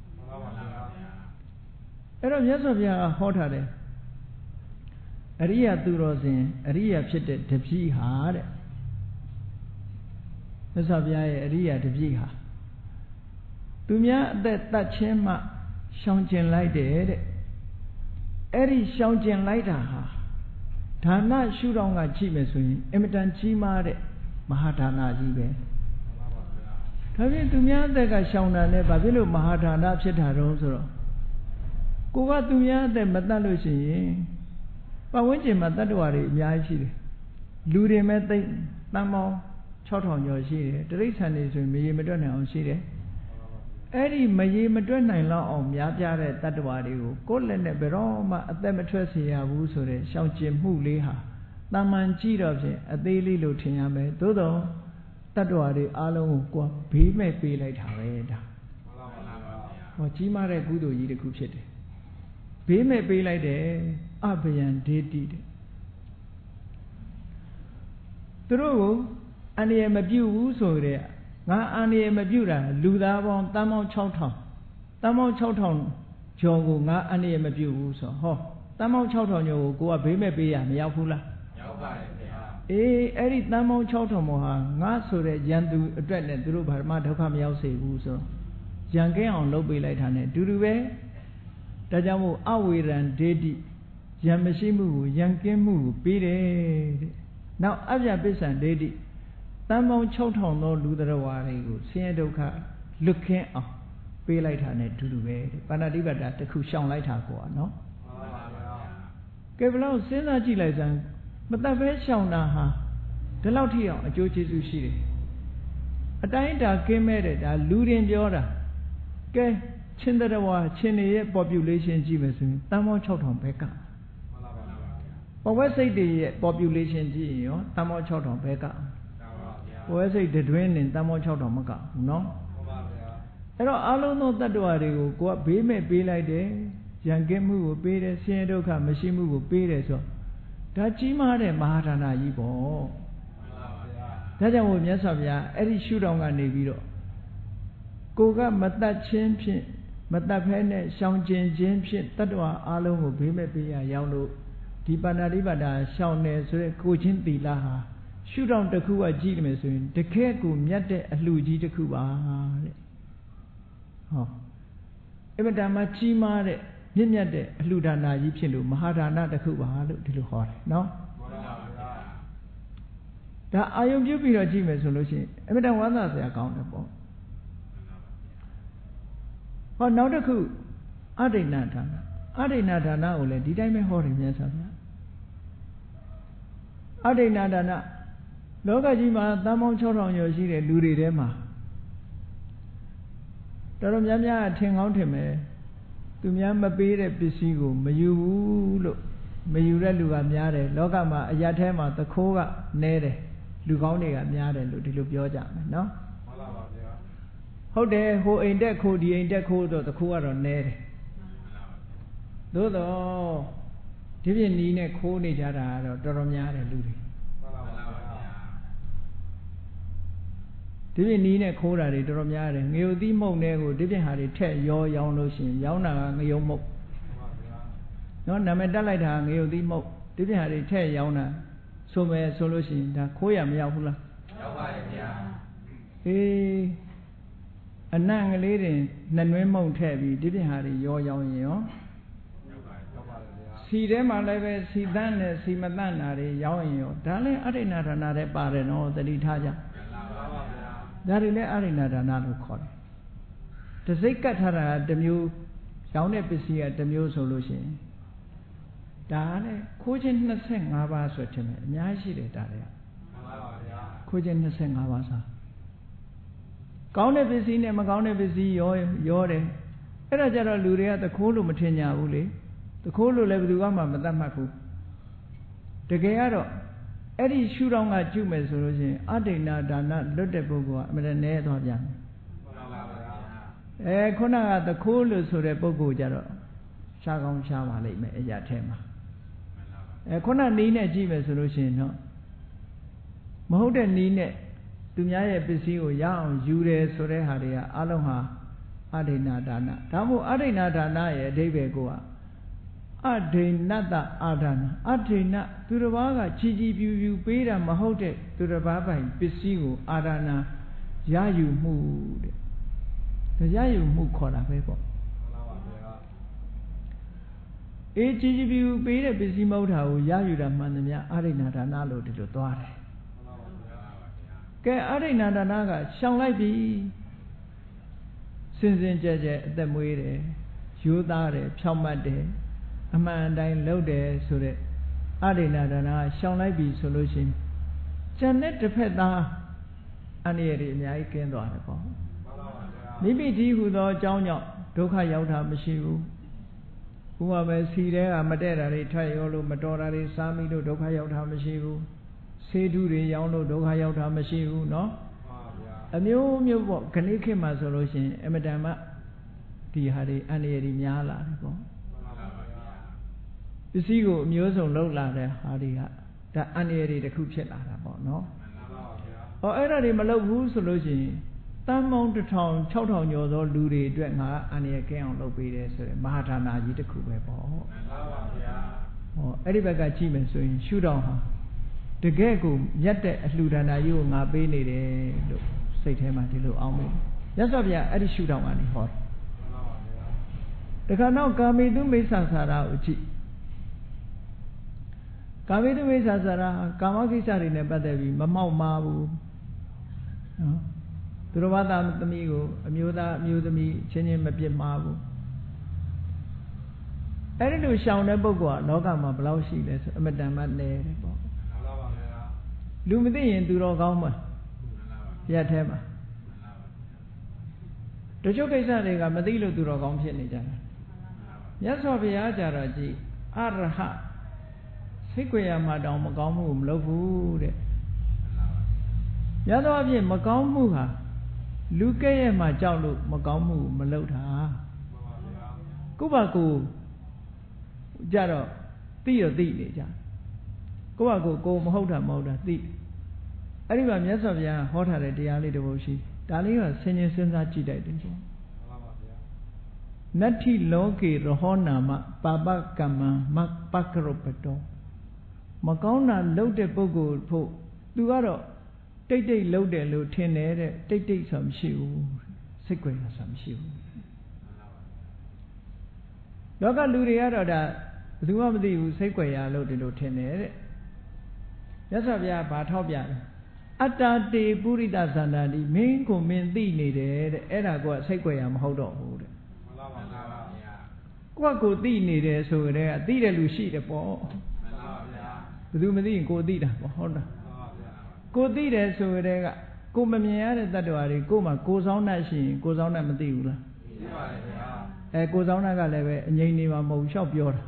အဲ့တော့မြတ်စွာဘုရားကဟောထားတယ်အရိယသူတော်စင်အရိယဖြစ်တဲ့တပည့်ဟာတဲ့မြတ်စွာဘုရားရဲ့အရိယတပည့်ဟာသူများအသက်တတ်ခြင်းမှရှောင်ကျင်လိုက်တယ်တဲ့အဲ့ဒီရှောင်ကျင်လိုက်တာဟာဒါနရှုထောင့်ကကြည့်မယ်ဆိုရင်အင်မတန်ကြီးမားတဲ့မဟာဒါနကြီးပဲဒါဖြင့်သူများအသက်ကရှောင်တာနဲ့ဘာဖြစ်လို့မဟာဒါနဖြစ်တာတော့ဆိုတော့ကိုကသူများအသက်မတတ်လို့ရှိရင်ပတ်ဝန်းကျင်မှာတတ္တဝါတွေအများကြီးရှိတယ်လူတွေမဲ့သိတန်ပေါင်း6000ကျော်ရှိတယ်တိရစ္ဆာန်တွေဆိုရင်မရေမတွက်နိုင်အောင်ရှိတယ် Eri maye madwen nai lao ong myapya de tattvaတွေကိုကိုယ်လက်နဲ့ဘယ်တော့မှအသက်မထွက်စေရဘူးဆိုတဲ့ရှောင်ကျဉ်မှုလေးဟာတာမန်ကြည့်တော့ဖြင့်အသေးလေးလို့ထင်ရမယ်သို့တော့တတ္တဝါတွေအားလုံးကိုကိုယ်ဘေးမဲ့ပေးလိုက်တာပဲဒါဟောကြီးမားတဲ့ကုသိုလ်ကြီးတစ်ခုဖြစ်တယ်ဘေးမဲ့ပေးလိုက်တယ်အဘယံဒေတိတဲ့သူတို့ကိုအန္တရာယ်မပြုဘူးဆိုတဲ့ငါအန္တရာယ်မပြုတာလူသားပေါင်းတန်းပေါင်း 6000 တန်းပေါင်း 6000 ကျော်ကိုငါအန္တရာယ်မပြုဘူးဆိုဟောတန်းပေါင်း 6000 ကျော်ကိုကိုကဘေးမဲ့ပေးရမရောက်ဘူးလားရောက်ပါတယ်ဗျာအေးအဲ့ဒီတန်းပေါင်း 6000 မောဟာငါဆိုတဲ့ယန္တုအတွက်နဲ့သူတို့ဘာမှဒုက္ခမရောက်စေဘူးဆိုရန်ကင်းအောင်လုပ်ပေးလိုက်တာ ਨੇ တူတူပဲဒါကြောင့်မို့အဝေရံဒေတိယံမရှိမှုကိုယံကင်းမှုကိုပေးတယ်တဲ့နောက်အပြပစ္စံဒေတိတန်ပေါင်း 6000 သောလူတော်ဝါတွေကိုဆင်းရဲဒုက္ခလွတ်ခင်းအောင်ပေးလိုက်တာ ਨੇ တူတူပဲတဲ့ပါဏာတိပါဒတစ်ခုရှောင်လိုက်တာကွာနော်မှန်ပါဗျာကဲဘလောက်စဉ်းစားကြည့်လိုက်စမ်းမတတ်ပဲရှောင်တာဟာဒီလောက်ထိအောင်အကျိုးကျေးဇူးရှိတယ်အတိုင်းတာကင်းမဲ့တဲ့ဒါလူရင်ပြောတာကဲချင်းတော်ဝါချင်းတွေရဲ့ population ကြည့်မယ်ဆိုရင်တန်ပေါင်း 6000 ဘက်ကမှန်ပါဗျာပဝက်စိတ်တွေရဲ့ population ကြည့်ရင်ရောတန်ပေါင်း 6000 ဘက်ကပဝက်စိတ်တွင်းနေတန်ပေါင်း 6000 မကဘူးနော်မှန်ပါဗျာအဲ့တော့အလုံးစုံတတ္တဝါတွေကိုကိုကဘေးမဲ့ပေးလိုက်တယ်ရန်ကင်းမှုကိုပေးတယ်ဆင်းရဲဒုက္ခမရှိမှုကိုပေးတယ်ဆိုဒါကြီးမားတဲ့မဟာဒါနကြီးပေါ့မှန်ပါဗျာဒါကြောင့်မို့မြတ်စွာဘုရားအဲ့ဒီရှုထောင့်ကနေပြီးတော့ကိုကမတတ်ချင်းဖြင့်မတတ်ဖဲနဲ့ရှောင်ကျင်ခြင်းဖြင့်တတ္တဝါအလုံးကိုဘေးမဲ့ပေးရရောက်လို့ဒီပါဏာတိပါဒရှောင်တယ်ဆိုတဲ့ကိုချင်းသီလဟာရှုထောင့်တစ်ခုကကြည့်တယ်ဆိုရင်တကယ်ကိုမြတ်တဲ့အလှကြီးတစ်ခုပါတဲ့ဟောအမတမကြီးမားတဲ့မြင့်မြတ်တဲ့အလှဒါနာကြီးဖြစ်လို့မဟာဒါနတစ်ခုပါလို့ဒီလိုဟောတယ်နော်ဒါအာယုံပြုပြီးတော့ကြည့်မယ်ဆိုလို့ရှိရင်အမတဝမ်းသာစရာကောင်းတယ်ပေါ့ဟောနောက်တစ်ခုအဒိဏဒါနအဒိဏဒါနကိုလည်းဒီတိုင်းပဲဟောတယ်မြတ်စွာဘုရားအဒိဏဒါနလောကကြီးမှာတန်ပေါင်း 6000 ကျော်ရှိတဲ့လူတွေထဲမှာတော်တော်များများထင်ကောင်းထင်မယ်သူများမပေးတဲ့ပစ္စည်းကိုမယူဘူးလို့မယူတဲ့လူကများတယ်လောကမှာအရာထဲမှာသခိုးကနည်းတယ်လူကောင်းတွေကများတယ်လို့ဒီလိုပြောကြမယ်နော်မှန်ပါပါဗျာဟုတ်တယ်ဟိုအိမ်တက်ခိုးဒီအိမ်တက်ခိုးတော့သခိုးကတော့နည်းတယ်သို့တော့ဒီပြင်းနီးနဲ့ခိုးနေကြတာကတော့တော်တော်များတယ်လူတွေမှန်ပါပါဗျာဒီပြင်းနီးနဲ့ခိုးတာတွေတော်တော်များတယ်ငရုတ်သီးမှုန့်တဲ့ကိုဒီပြင်းဟာတွေထက်ရောရောင်းလို့ရှိရင်ရောင်းတာကငရုတ်မှုန့်မှန်ပါဗျာနော်နာမည်တက်လိုက်တာငရုတ်သီးမှုန့်ဒီပြင်းဟာတွေထက်ရောင်းတာဆိုမယ်ဆိုလို့ရှိရင်ဒါခိုးရမရောက်ဘူးလားရောက်ပါရဲ့ဗျာအေးအနံ့ကလေးတွေနှနှွင်းမှုန့်ထည့်ပြီးဒီပြင်းဟာတွေရောရောင်းရင်ရောစီထဲမှာလည်းပဲစီတန်းနဲ့စီမတန်းတာတွေရောင်းရင်ရောဒါလည်းအရိဏဒါနတဲ့ပါတယ်နော်သတိထားကြဒါတွေလည်းအရိဏဒါနလို့ခေါ်တယ်တစိတ်ကတ်ထားတာတစ်မျိုးရောင်းတဲ့ပစ္စည်းကတစ်မျိုးဆိုလို့ရှိရင်ဒါလည်းခိုးခြင်း25ပါးဆိုတယ်အများကြီးရှိတယ်ဒါတွေကမှန်ပါပါဗျာခိုးခြင်း25ပါးဆိုကောင်းတဲ့ပစ္စည်းနဲ့မကောင်းတဲ့ပစ္စည်းရောတယ်အဲ့ဒါကြတော့လူတွေကသခိုးလို့မထင်ကြဘူးလေတခိုးလို့လည်းဘယ်သူမှမတတ်မှတ်ဘူးတကယ်ကတော့အဲ့ဒီရှုထောင့်ကကျุမယ်ဆိုလို့ရှိရင်အဒိဏဒါနလွတ်တဲ့ပုဂ္ဂိုလ်ကအမှန်တည်းသွားပြန်တယ်မှန်ပါဗျာခုနကတခိုးလို့ဆိုတဲ့ပုဂ္ဂိုလ်ကြတော့ရှားကောင်းရှားပါလိမ့်မယ်အရာထဲမှာခုနနီးနဲ့ကြည့်မယ်ဆိုလို့ရှိရင်တော့မဟုတ်တဲ့နီးနဲ့သူများရဲ့ပစ္စည်းကိုရအောင်ယူတယ်ဆိုတဲ့ဟာတွေကအလုံးဟာအဒိဏဒါနဒါမို့အဒိဏဒါနရဲ့အဓိပ္ပာယ်ကအဒိဏတအာဒါနအဒိဏသူတစ်ပါးကချီချီပြူပြူပေးတာမဟုတ်တဲ့သူတစ်ပါးပိုင်ပစ္စည်းကိုအာဒါနာရယူမှုတဲ့ဒါရယူမှုခေါ်တာပဲပေါ့အေးချီချီပြူပေးတဲ့ပစ္စည်းမဟုတ်တာကိုရယူတာမှန်သမျှအဒိဏဒါနလို့ဒီလိုသွားတယ်ကဲအဒိဏဒါနကရှောင်လိုက်ပြီစင်စင်ကြဲကြဲအသက်မွေးတယ်ရိုးသားတယ်ဖြောင့်မတ်တယ်အမှန်တိုင်းလုပ်တယ်ဆိုတဲ့အဒိဏဒါနရှောင်လိုက်ပြီဆိုလို့ရှိရင်ကျန်တဲ့တစ်ဖက်သားအန္တရာယ်တွေအများကြီးကင်းသွားတယ်ပေါ့မှန်ပါပါဗျာမိမိကြီးဟူသောအကြောင်းကြောင့်ဒုက္ခရောက်တာမရှိဘူးဥပမာစီတဲ့ကမတဲ့တာတွေထပ်ရောလို့မတော်တာတွေစားမိလို့ဒုက္ခရောက်တာမရှိဘူးဆေးဓုတွေရောင်းလို့ဒုက္ခရောက်တာမရှိဘူးเนาะအမျိုးမျိုးပေါ့ခဏိခေတ်မှာဆိုလို့ရှိရင်အမတန်မှဒီဟာတွေအန္တရာယ်တွေများလာတယ်ပေါ့ပစ္စည်းကိုအမျိုးစုံလောက်လာတဲ့ဟာတွေကဒါအန္တရာယ်တွေတစ်ခုဖြစ်လာတာပေါ့เนาะဟောအဲ့ဒါတွေမလုပ်ဘူးဆိုလို့ရှိရင်တန်ပေါင်း1000 6000ကျော်သောလူတွေအတွက်ငါအန္တရာယ်ကင်းအောင်လုပ်ပေးတယ်ဆိုရင်မဟာဌာနကြီးတစ်ခုပဲပေါ့မှန်ပါပါဗျာဟောအဲ့ဒီဘက်ကကြည့်မယ်ဆိုရင်ရှုထောင့်ဟာတကယ်ကိုမြတ်တဲ့အလှူဒါနကြီးကိုငါပေးနေတယ်လို့စိတ်ထဲမှာဒီလိုအောင်းမိမြတ်စွာဘုရားအဲ့ဒီရှုထောင့်ကနေဟောတယ်မှန်ပါပါဗျာတခါနောက်ကာမိတုမိစ္ဆာစာရကိုကြည့်ကာမိတုမိစ္ဆာစာရကာမကိစ္စတွေနဲ့ပတ်သက်ပြီးမမောက်မာဘူးနော်သူတော်ဘာသာသမီးကိုအမျိုးသားအမျိုးသမီးချင်းချင်းမပြစ်မှားဘူးအဲ့ဒီလိုရှောင်တဲ့ပုဂ္ဂိုလ်ကလောကမှာဘယ်လောက်ရှိလဲဆိုအမတန်မှနေတယ်ပေါ့မှန်ပါပါဗျာလူမသိရင်သူတော်ကောင်းမှာရက်ထဲမှာတချို့ကိစ္စတွေကမသိလို့သူတော်ကောင်းဖြစ်နေကြတယ်မြတ်စွာဘုရားကြတော့ကြည်အရဟစိတ်ကြွယ်ရမှာတောင်မကောင်းမှုမလုပ်ဘူးတဲ့ရသောအဖြစ်မကောင်းမှုဟာလူကဲ့ရဲ့မှာကြောက်လို့မကောင်းမှုမလုပ်တာကိုယ့်ဘာကိုကြတော့သိရသိနေကြကိုယ့်ဘာကိုမဟုတ်တာမဟုတ်တာသိအဲ့ဒီမှာမြတ်စွာဘုရားဟောထားတဲ့တရားလေးတစ်ပုဒ်ရှိဒါလေးကဆင်ញင်စဉ်းစားကြည့်တိုက်တယ်ပေါ့နတ္ထိလောကေရဟောနာမပါပကမ္မမပကရုပတောမကောင်းတာလုပ်တဲ့ပုဂ္ဂိုလ်ဖို့သူကတော့တိတ်တိတ်လုပ်တယ်လို့ထင်တယ်တဲ့တိတ်တိတ်ဆိုမရှိဘူးစိတ်ကြွယ်တာဆိုမရှိဘူးလောကလူတွေကတော့ဒါဘယ်သူမှမသိဘူးစိတ်ကြွယ်ရလို့ဒီလိုထင်တယ်တဲ့မြတ်စွာဘုရားဘာထောက်ပြလဲအတ္တတေပုရိသသန္တာတိမင်းကိုမင်းသိနေတယ်တဲ့အဲ့ဒါကစိတ်ကြွယ်ရမဟုတ်တော့ဘူးတဲ့မှန်ပါပါဗျာကိုသိနေတယ်ဆိုကြတဲ့ကသိတဲ့လူရှိတယ်ပေါ့မှန်ပါဗျာဘယ်သူမသိရင်ကိုသိတာပေါ့ဟုတ်လားကိုသိတယ်ဆိုကြတဲ့ကကိုမမြင်ရတဲ့တ attva တွေကိုမှကိုဆောင်တတ်ရှိရင်ကိုဆောင်တတ်မသိဘူးလားသိပါတယ်ဗျာကိုဆောင်တတ်ကလည်းပဲအငြိမ်နေမှာမဟုတ်ရှောက်ပြောတာ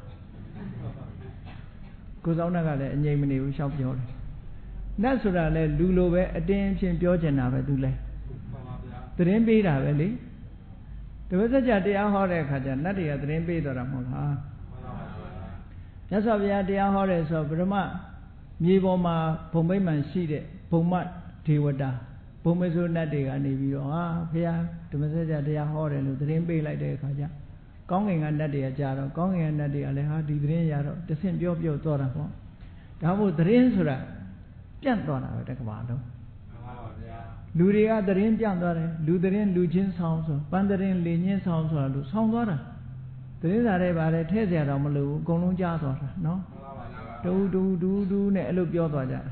ကိုဆောင်တတ်ကလည်းအငြိမ်မနေဘူးရှောက်ပြောတယ်နတ်ဆိုတာလဲလူလိုပဲအတင်းအချင်းပြောကျင်တာပဲသူလဲသတင်းပေးတာပဲလေတပည့်စကြာတရားဟောတဲ့အခါကျနတ်တွေကသတင်းပေးတော့တာမဟုတ်လားမြတ်စွာဘုရားတရားဟောတယ်ဆိုပထမမြေပေါ်မှာဘုံမိမ့်မှန်ရှိတဲ့ဘုံမဒေဝတာဘုံမေဆိုနတ်တွေကနေပြီးတော့ဟာဘုရားဓမ္မစကြာတရားဟောတယ်လို့သတင်းပေးလိုက်တဲ့အခါကျကောင်းကင်ကနတ်တွေကကြာတော့ကောင်းကင်ကနတ်တွေကလည်းဟာဒီသတင်းရတော့တဆင့်ပြောသွားတာပေါ့ဒါမို့သတင်းဆိုတာပြန့်သွားတာပဲတက္ကမလုံးမှန်ပါပါဗျာလူတွေကသတင်းပြန့်သွားတယ်လူသတင်းလူချင်းဆောင်ဆိုပန်းသတင်းလေညင်းဆောင်ဆိုတာလို့ဆောင်သွားတာသတင်းစာတွေပါတယ်ထဲเสียတော့မလို့အကုန်လုံးကြားသွားတာနော်တူနဲ့အဲ့လိုပြောသွားကြတာ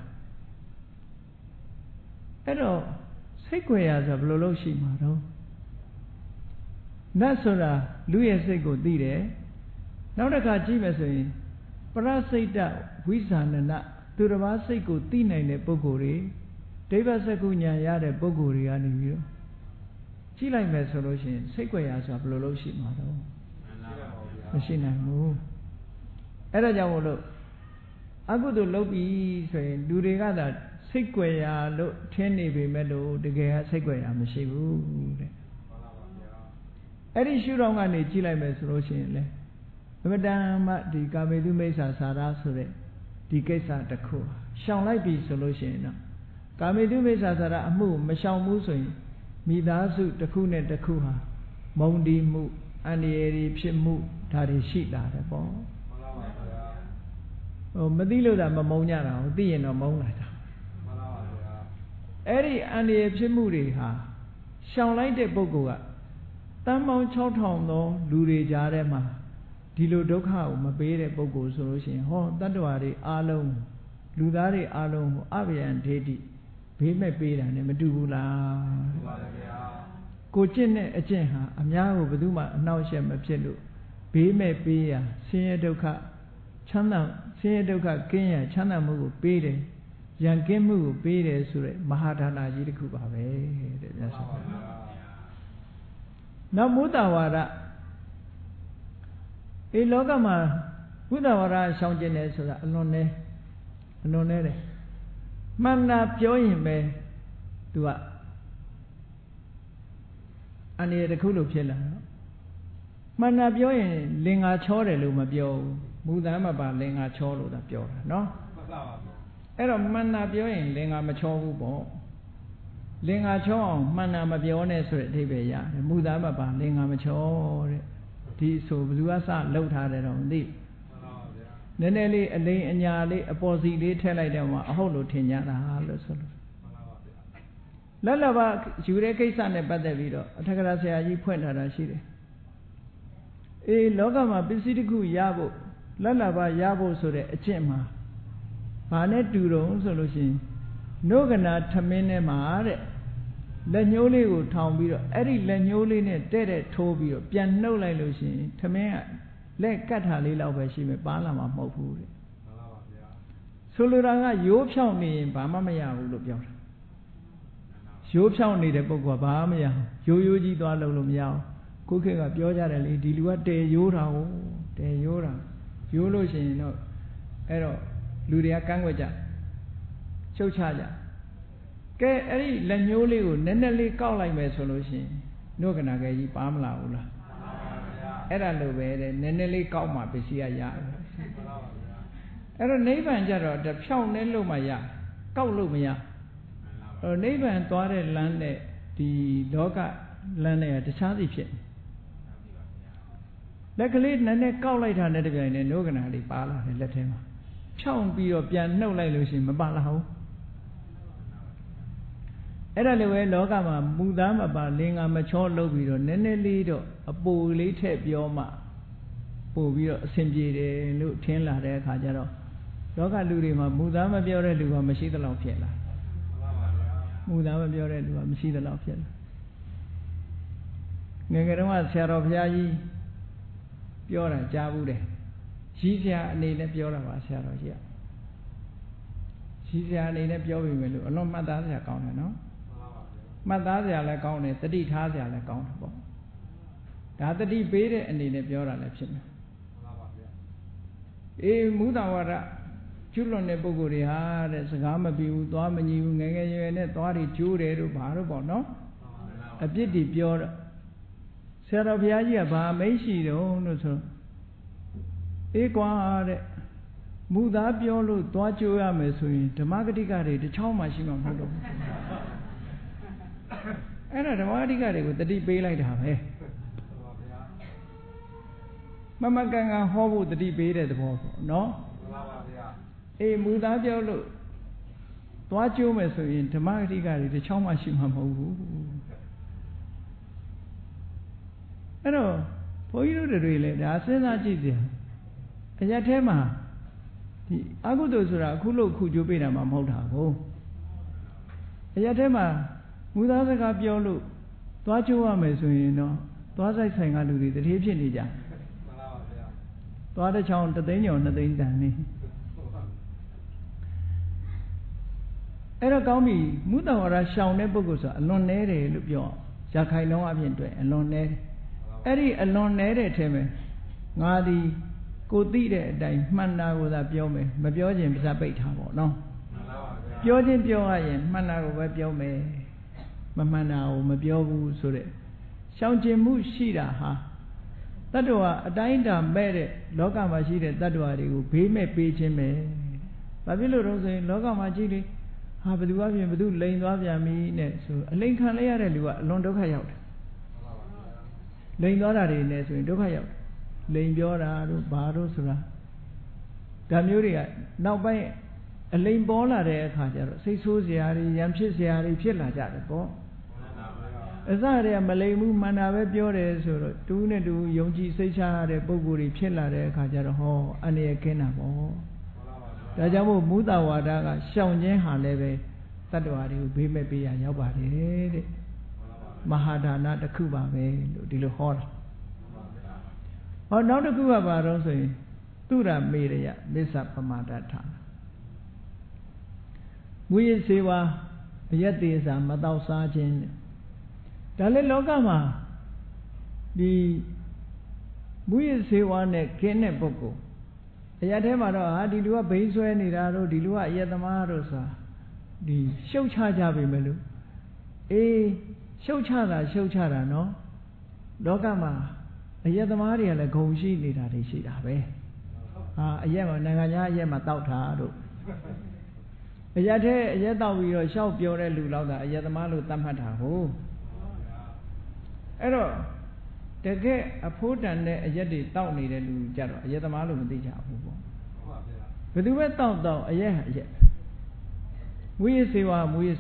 အဲ့တော့စိတ်ကြွယ်ရဆိုဘယ်လိုလုပ်ရှိမှာတော့နတ်ဆိုတာလူရဲ့စိတ်ကိုသိတယ်နောက်တစ်ခါကြည့်မယ်ဆိုရင်ပရစိတ်တဝိဇာဏနသူတစ်ပါးစိတ်ကိုသိနိုင်တဲ့ပုဂ္ဂိုလ်တွေဒိဗ္ဗစကုညာရတဲ့ပုဂ္ဂိုလ်တွေကနေပြီးတော့ကြည့်လိုက်မယ်ဆိုလို့ရှိရင်စိတ်ကြွယ်ရဆိုတာဘယ်လိုလုပ်ရှိမှာတော့မရှိနိုင်ဘူးအဲ့ဒါကြောင့်မို့လို့အကုသိုလ်လုပ်ပြီဆိုရင်လူတွေကသာစိတ်ကြွယ်ရလို့ထင်နေပေမဲ့လို့တကယ်ကစိတ်ကြွယ်ရမရှိဘူးတဲ့အဲ့ဒီရှုထောင့်ကနေကြည့်လိုက်မယ်ဆိုလို့ရှိရင်လေအမတန်မှဒီကာမေတုမိစ္ဆာစာရဆိုတဲ့ဒီကိစ္စတစ်ခုရှောင်လိုက်ပြီဆိုလို့ရှိရင်တော့ကာမေတုမိစ္ဆာစာရအမှုမရှောင်ဘူးဆိုရင်မိသားစုတစ်ခုနဲ့တစ်ခုဟာမုံတီးမှုအန္တရာယ်ဖြစ်မှုဒါတွေရှိလာတယ်ပေါ့မသိလို့သာမမုံကြတာကိုသိရင်တော့မုံလာတာမှန်ပါပါဗျာအဲ့ဒီအန္တရာယ်ဖြစ်မှုတွေဟာရှောင်လိုက်တဲ့ပုဂ္ဂိုလ်ကတန်ပေါင်း6000သောလူတွေကြားထဲမှာဒီလိုဒုက္ခကိုမပေးတဲ့ပုဂ္ဂိုလ်ဆိုလို့ရှိရင်ဟောတတ္တဝါတွေအားလုံးလူသားတွေအားလုံးကိုအဘယံဒေတိဘေးမဲ့ပေးတာ ਨੇ မတူဘူးလားမှန်ပါဗျာကိုကျင့်တဲ့အကျင့်ဟာအများကိုဘယ်သူမှအနှောက်အယှက်မဖြစ်လို့ဘေးမဲ့ပေးရဆင်းရဲဒုက္ခချမ်းသာဆင်းရဲဒုက္ခကင်းရချမ်းသာမှုကိုပေးတယ်ရန်ကင်းမှုကိုပေးတယ်ဆိုတဲ့မဟာဒါနကြီးတစ်ခုပါပဲတဲ့မြတ်စွာဘုရားနောက်မုဒ္ဒဝါဒလောကမှာမုဒ္ဒဝါဒရှောင်ကျင်တယ်ဆိုတာအလွန်နဲ့တယ်မှန်တာပြောရင်ပဲသူကအန္တရာယ်တစ်ခုလို့ဖြစ်လာတော့မှန်တာပြောရင်လင်္ကာချောတယ်လို့မပြောဘူးမူသားမပါလင်္ကာချောလို့သာပြောတာနော်အဲ့တော့မှန်တာပြောရင်လင်္ကာမချောဘူးပေါ့လင်္ကာချောအောင်မှန်တာမပြောနဲ့ဆိုတဲ့အဓိပ္ပာယ်ရတယ်မူသားမပါလင်္ကာမချောတဲ့ဒီဆိုဘယ်သူကစလှုပ်ထားတယ်တော့မသိနည်းနည်းလေးအလိမ်အညာလေးအပေါ်စီလေးထည့်လိုက်တယ်မှာအဟုတ်လို့ထင်ကြတာလို့ဆိုလို့လက်လဘယူတဲ့ကိစ္စနဲ့ပတ်သက်ပြီးတော့အထက်ကရာဆရာကြီးဖွင့်ထားတာရှိတယ်လောကမှာပစ္စည်းတစ်ခုရဖို့လက်လဘရဖို့ဆိုတဲ့အကျင့်မှာဘာနဲ့တူတုံးဆိုလို့ရှိရင်နှုတ်ကနာထမင်းထဲမှာတဲ့လက်ညှိုးလေးကိုထောင်ပြီးတော့အဲ့ဒီလက်ညှိုးလေးနဲ့တဲ့ထိုးပြီးတော့ပြန်နှုတ်လိုက်လို့ရှိရင်ထမင်းကလက်ကတ်ထားလေးလောက်ပဲရှိမယ်ပါလာမှာမဟုတ်ဘူးတဲ့မှန်ပါပါဗျာဆိုလိုတာကရိုးဖြောင်းနေရင်ဘာမှမရဘူးလို့ပြောတာရိုးဖြောင်းနေတဲ့ပုဂ္ဂိုလ်ကဘာမှမရဘူးရိုးကြီးသွားလို့မရဘူးကိုခေတ်ကပြောကြတယ်လေဒီလူကတဲရိုးတာကိုတဲရိုးတာရိုးလို့ရှိရင်တော့အဲ့တော့လူတွေကကန့်ကွက်ကြရှုတ်ချကြကဲအဲ့ဒီလက်ညှိုးလေးကိုနည်းနည်းလေးကောက်လိုက်မယ်ဆိုလို့ရှိရင်နှုတ်ကနာကဲကြီးပါမလာဘူးလားအဲ့ဒါလိုပဲတဲ့နည်းနည်းလေးကောက်မှပစ္စည်းရရတယ်အဲ့တော့နိဗ္ဗာန်ကြတော့တဖြောင်းနဲ့လို့မှရကောက်လို့မရနိဗ္ဗာန်သွားတဲ့လမ်းနဲ့ဒီလောကလမ်းနဲ့တခြားစီဖြစ်လက်ကလေးနည်းနည်းကောက်လိုက်တာနဲ့တပြိုင်နက်နှုတ်ကနာလေးပါလာတယ်လက်ထဲမှာဖြောင်းပြီးတော့ပြန်နှုတ်လိုက်လို့ရှိရင်မပါလာဘူးအဲ့ဒါလိုပဲလောကမှာမူသားမပါလင်္ကာမချောလုပ်ပြီးတော့နည်းနည်းလေးတော့အပူလေးထည့်ပြောမှပို့ပြီးတော့အဆင်ပြေတယ်လို့ထင်လာတဲ့အခါကျတော့လောကလူတွေမှာမူသားမပြောတဲ့လူကမရှိသလောက်ဖြစ်လာမူသားမပြောတဲ့လူကမရှိသလောက်ဖြစ်လာငယ်ငယ်တုန်းကဆရာတော်ဘုရားကြီးပြောတာကြားဘူးတယ်ကြီးစရာအနေနဲ့ပြောတာပါဆရာတော်ကြီးကကြီးစရာအနေနဲ့ပြောပြီမယ်လို့အလွန်မှတ်သားစရာကောင်းတယ်နော်မှတ်သားစရာလည်းကောင်းတယ်တတိထားစရာလည်းကောင်းတယ်ပေါ့ဒါတတိပေးတဲ့အနေနဲ့ပြောတာလည်းဖြစ်မယ်မူတဝါဒကျွလွန်တဲ့ပုဂ္ဂိုလ်တွေဟာတဲ့စကားမပြီးဘူးသွားမညီဘူးငယ်ငယ်ရွယ်နဲ့သွားတွေကျိုးတယ်တို့ဘာတို့ပေါ့နော်အပြစ်တွေပြောတော့ဆရာတော်ဘုရားကြီးကဘာမိတ်ရှိတုံးလို့ဆိုကွာတဲ့မူသားပြောလို့သွားကျိုးရမယ်ဆိုရင်ဓမ္မဂတိကတွေတစ်ချောင်းမှရှိမှာမဟုတ်တော့ဘူးအဲ့ဒါဓမ္မဂတိကတွေကိုတတိပေးလိုက်တာပဲမမကန်ကန်ဟောဖို့တတိပေးတဲ့သဘောပေါ့နော်မူသားပြောလို့သွားကျိုးမယ်ဆိုရင်ဓမ္မဂတိကတွေတစ်ချောင်းမှရှိမှာမဟုတ်ဘူးအဲ့တော့ဘုန်းကြီးတို့တွေလည်းဒါစဉ်းစားကြည့်စရာအရက်ထဲမှာဒီအကုသိုလ်ဆိုတာအခုလို့ခုကျိုးပေးတာမှမဟုတ်တာကိုအရက်ထဲမှာမူသားစကားပြောလို့သွားကျိုးရမယ်ဆိုရင်တော့သွားဆိုင်ဆိုင်ကလူတွေတတိဖြစ်နေကြမှန်ပါဗျာသွားတစ်ချောင်း3သိန်းကျော်2သိန်းတန်နေအဲ့တော့ကောင်းပြီမုတ္တဝါဒရှောင်တဲ့ပုဂ္ဂိုလ်ဆိုတာအလွန်နည်းတယ်လို့ပြောရခိုင်လုံးအပြင်တွေ့အလွန်နည်းတယ်အဲ့ဒီအလွန်နည်းတဲ့အထဲမှာငါဒီကိုသိတဲ့အတိုင်းမှန်တာကိုသာပြောမယ်မပြောခြင်းပါးပိတ်ထားပေါ့နော်မှန်ပါပါဗျာပြောခြင်းပြောရရင်မှန်တာကိုပဲပြောမယ်မမှန်တာကိုမပြောဘူးဆိုတဲ့ရှောင်ကျင်မှုရှိတာဟာတတ္တဝါအတိုင်းအတာမဲ့တဲ့လောကမှာရှိတဲ့တတ္တဝါတွေကိုဘေးမဲ့ပေးခြင်းပဲဘာဖြစ်လို့တော့ဆိုရင်လောကမှာကြည့်လေဟာဘယ်သူအပြင်ဘယ်သူလိန်သွားပြန်ပြီနဲ့ဆိုအလိန်ခံလိုက်ရတဲ့လူကအလွန်ဒုက္ခရောက်တယ်လိန်သွားတာတွေနဲ့ဆိုရင်ဒုက္ခရောက်တယ်လိန်ပြောတာတို့ဘာတို့ဆိုတာဒါမျိုးတွေကနောက်ပိုင်းအလိန်ပေါ်လာတဲ့အခါကျတော့စိတ်ဆိုးစရာတွေရံဖြစ်စရာတွေဖြစ်လာကြတယ်ပေါ့အစတည်းကမလိန်ဘူးမှန်တာပဲပြောတယ်ဆိုတော့တူးနဲ့တူးယုံကြည်စိတ်ချရတဲ့ပုံကိုယ်တွေဖြစ်လာတဲ့အခါကျတော့ဟောအန္တရာယ်ကင်းတာပေါ့ဒါကြောင့်မို့မူတဝါဒကရှောင်ခြင်းဟာလည်းပဲတတ္တဝါတွေကိုဘေးမဲ့ပေးရရောက်ပါတယ်တဲ့မဟာဒါနတစ်ခုပါပဲလို့ဒီလိုဟောတာဟောနောက်တစ်ခုကဘာတော့ဆိုရင်သူရမေရယမစ္ဆပမာဒထာမူရစေဝါအယက်သေးစာမတော့စားခြင်းဒါလည်းလောကမှာဒီမူရစေဝါနဲ့ခင်းတဲ့ပုဂ္ဂိုလ်အရာထဲမှာတော့ဟာဒီလူကဘိန်းဆွဲနေတာတို့ဒီလူကအယက်သမားတို့ဆိုတာဒီရှုပ်ချကြပြီမလို့အေးရှုပ်ချတာနော်လောကမှာအယက်သမားတွေကလည်းဂုံရှိနေတာတွေရှိတာပဲဟာအယက်မှာနိုင်ငံခြားအယက်မှာတောက်တာတို့အယက်ထဲအယက်တောက်ပြီးတော့ရှောက်ပြောတဲ့လူလောက်တာအယက်သမားလို့သတ်မှတ်တာဟုတ်အဲ့တော့တကယ်အဖိုးတန်တဲ့အယက်တွေတောက်နေတဲ့လူကြတော့အယက်သမားလို့မသိကြဘူးပေါ့ဘယ်သူပဲတောက်အယက်အယက်မူရစေဝါအဲ့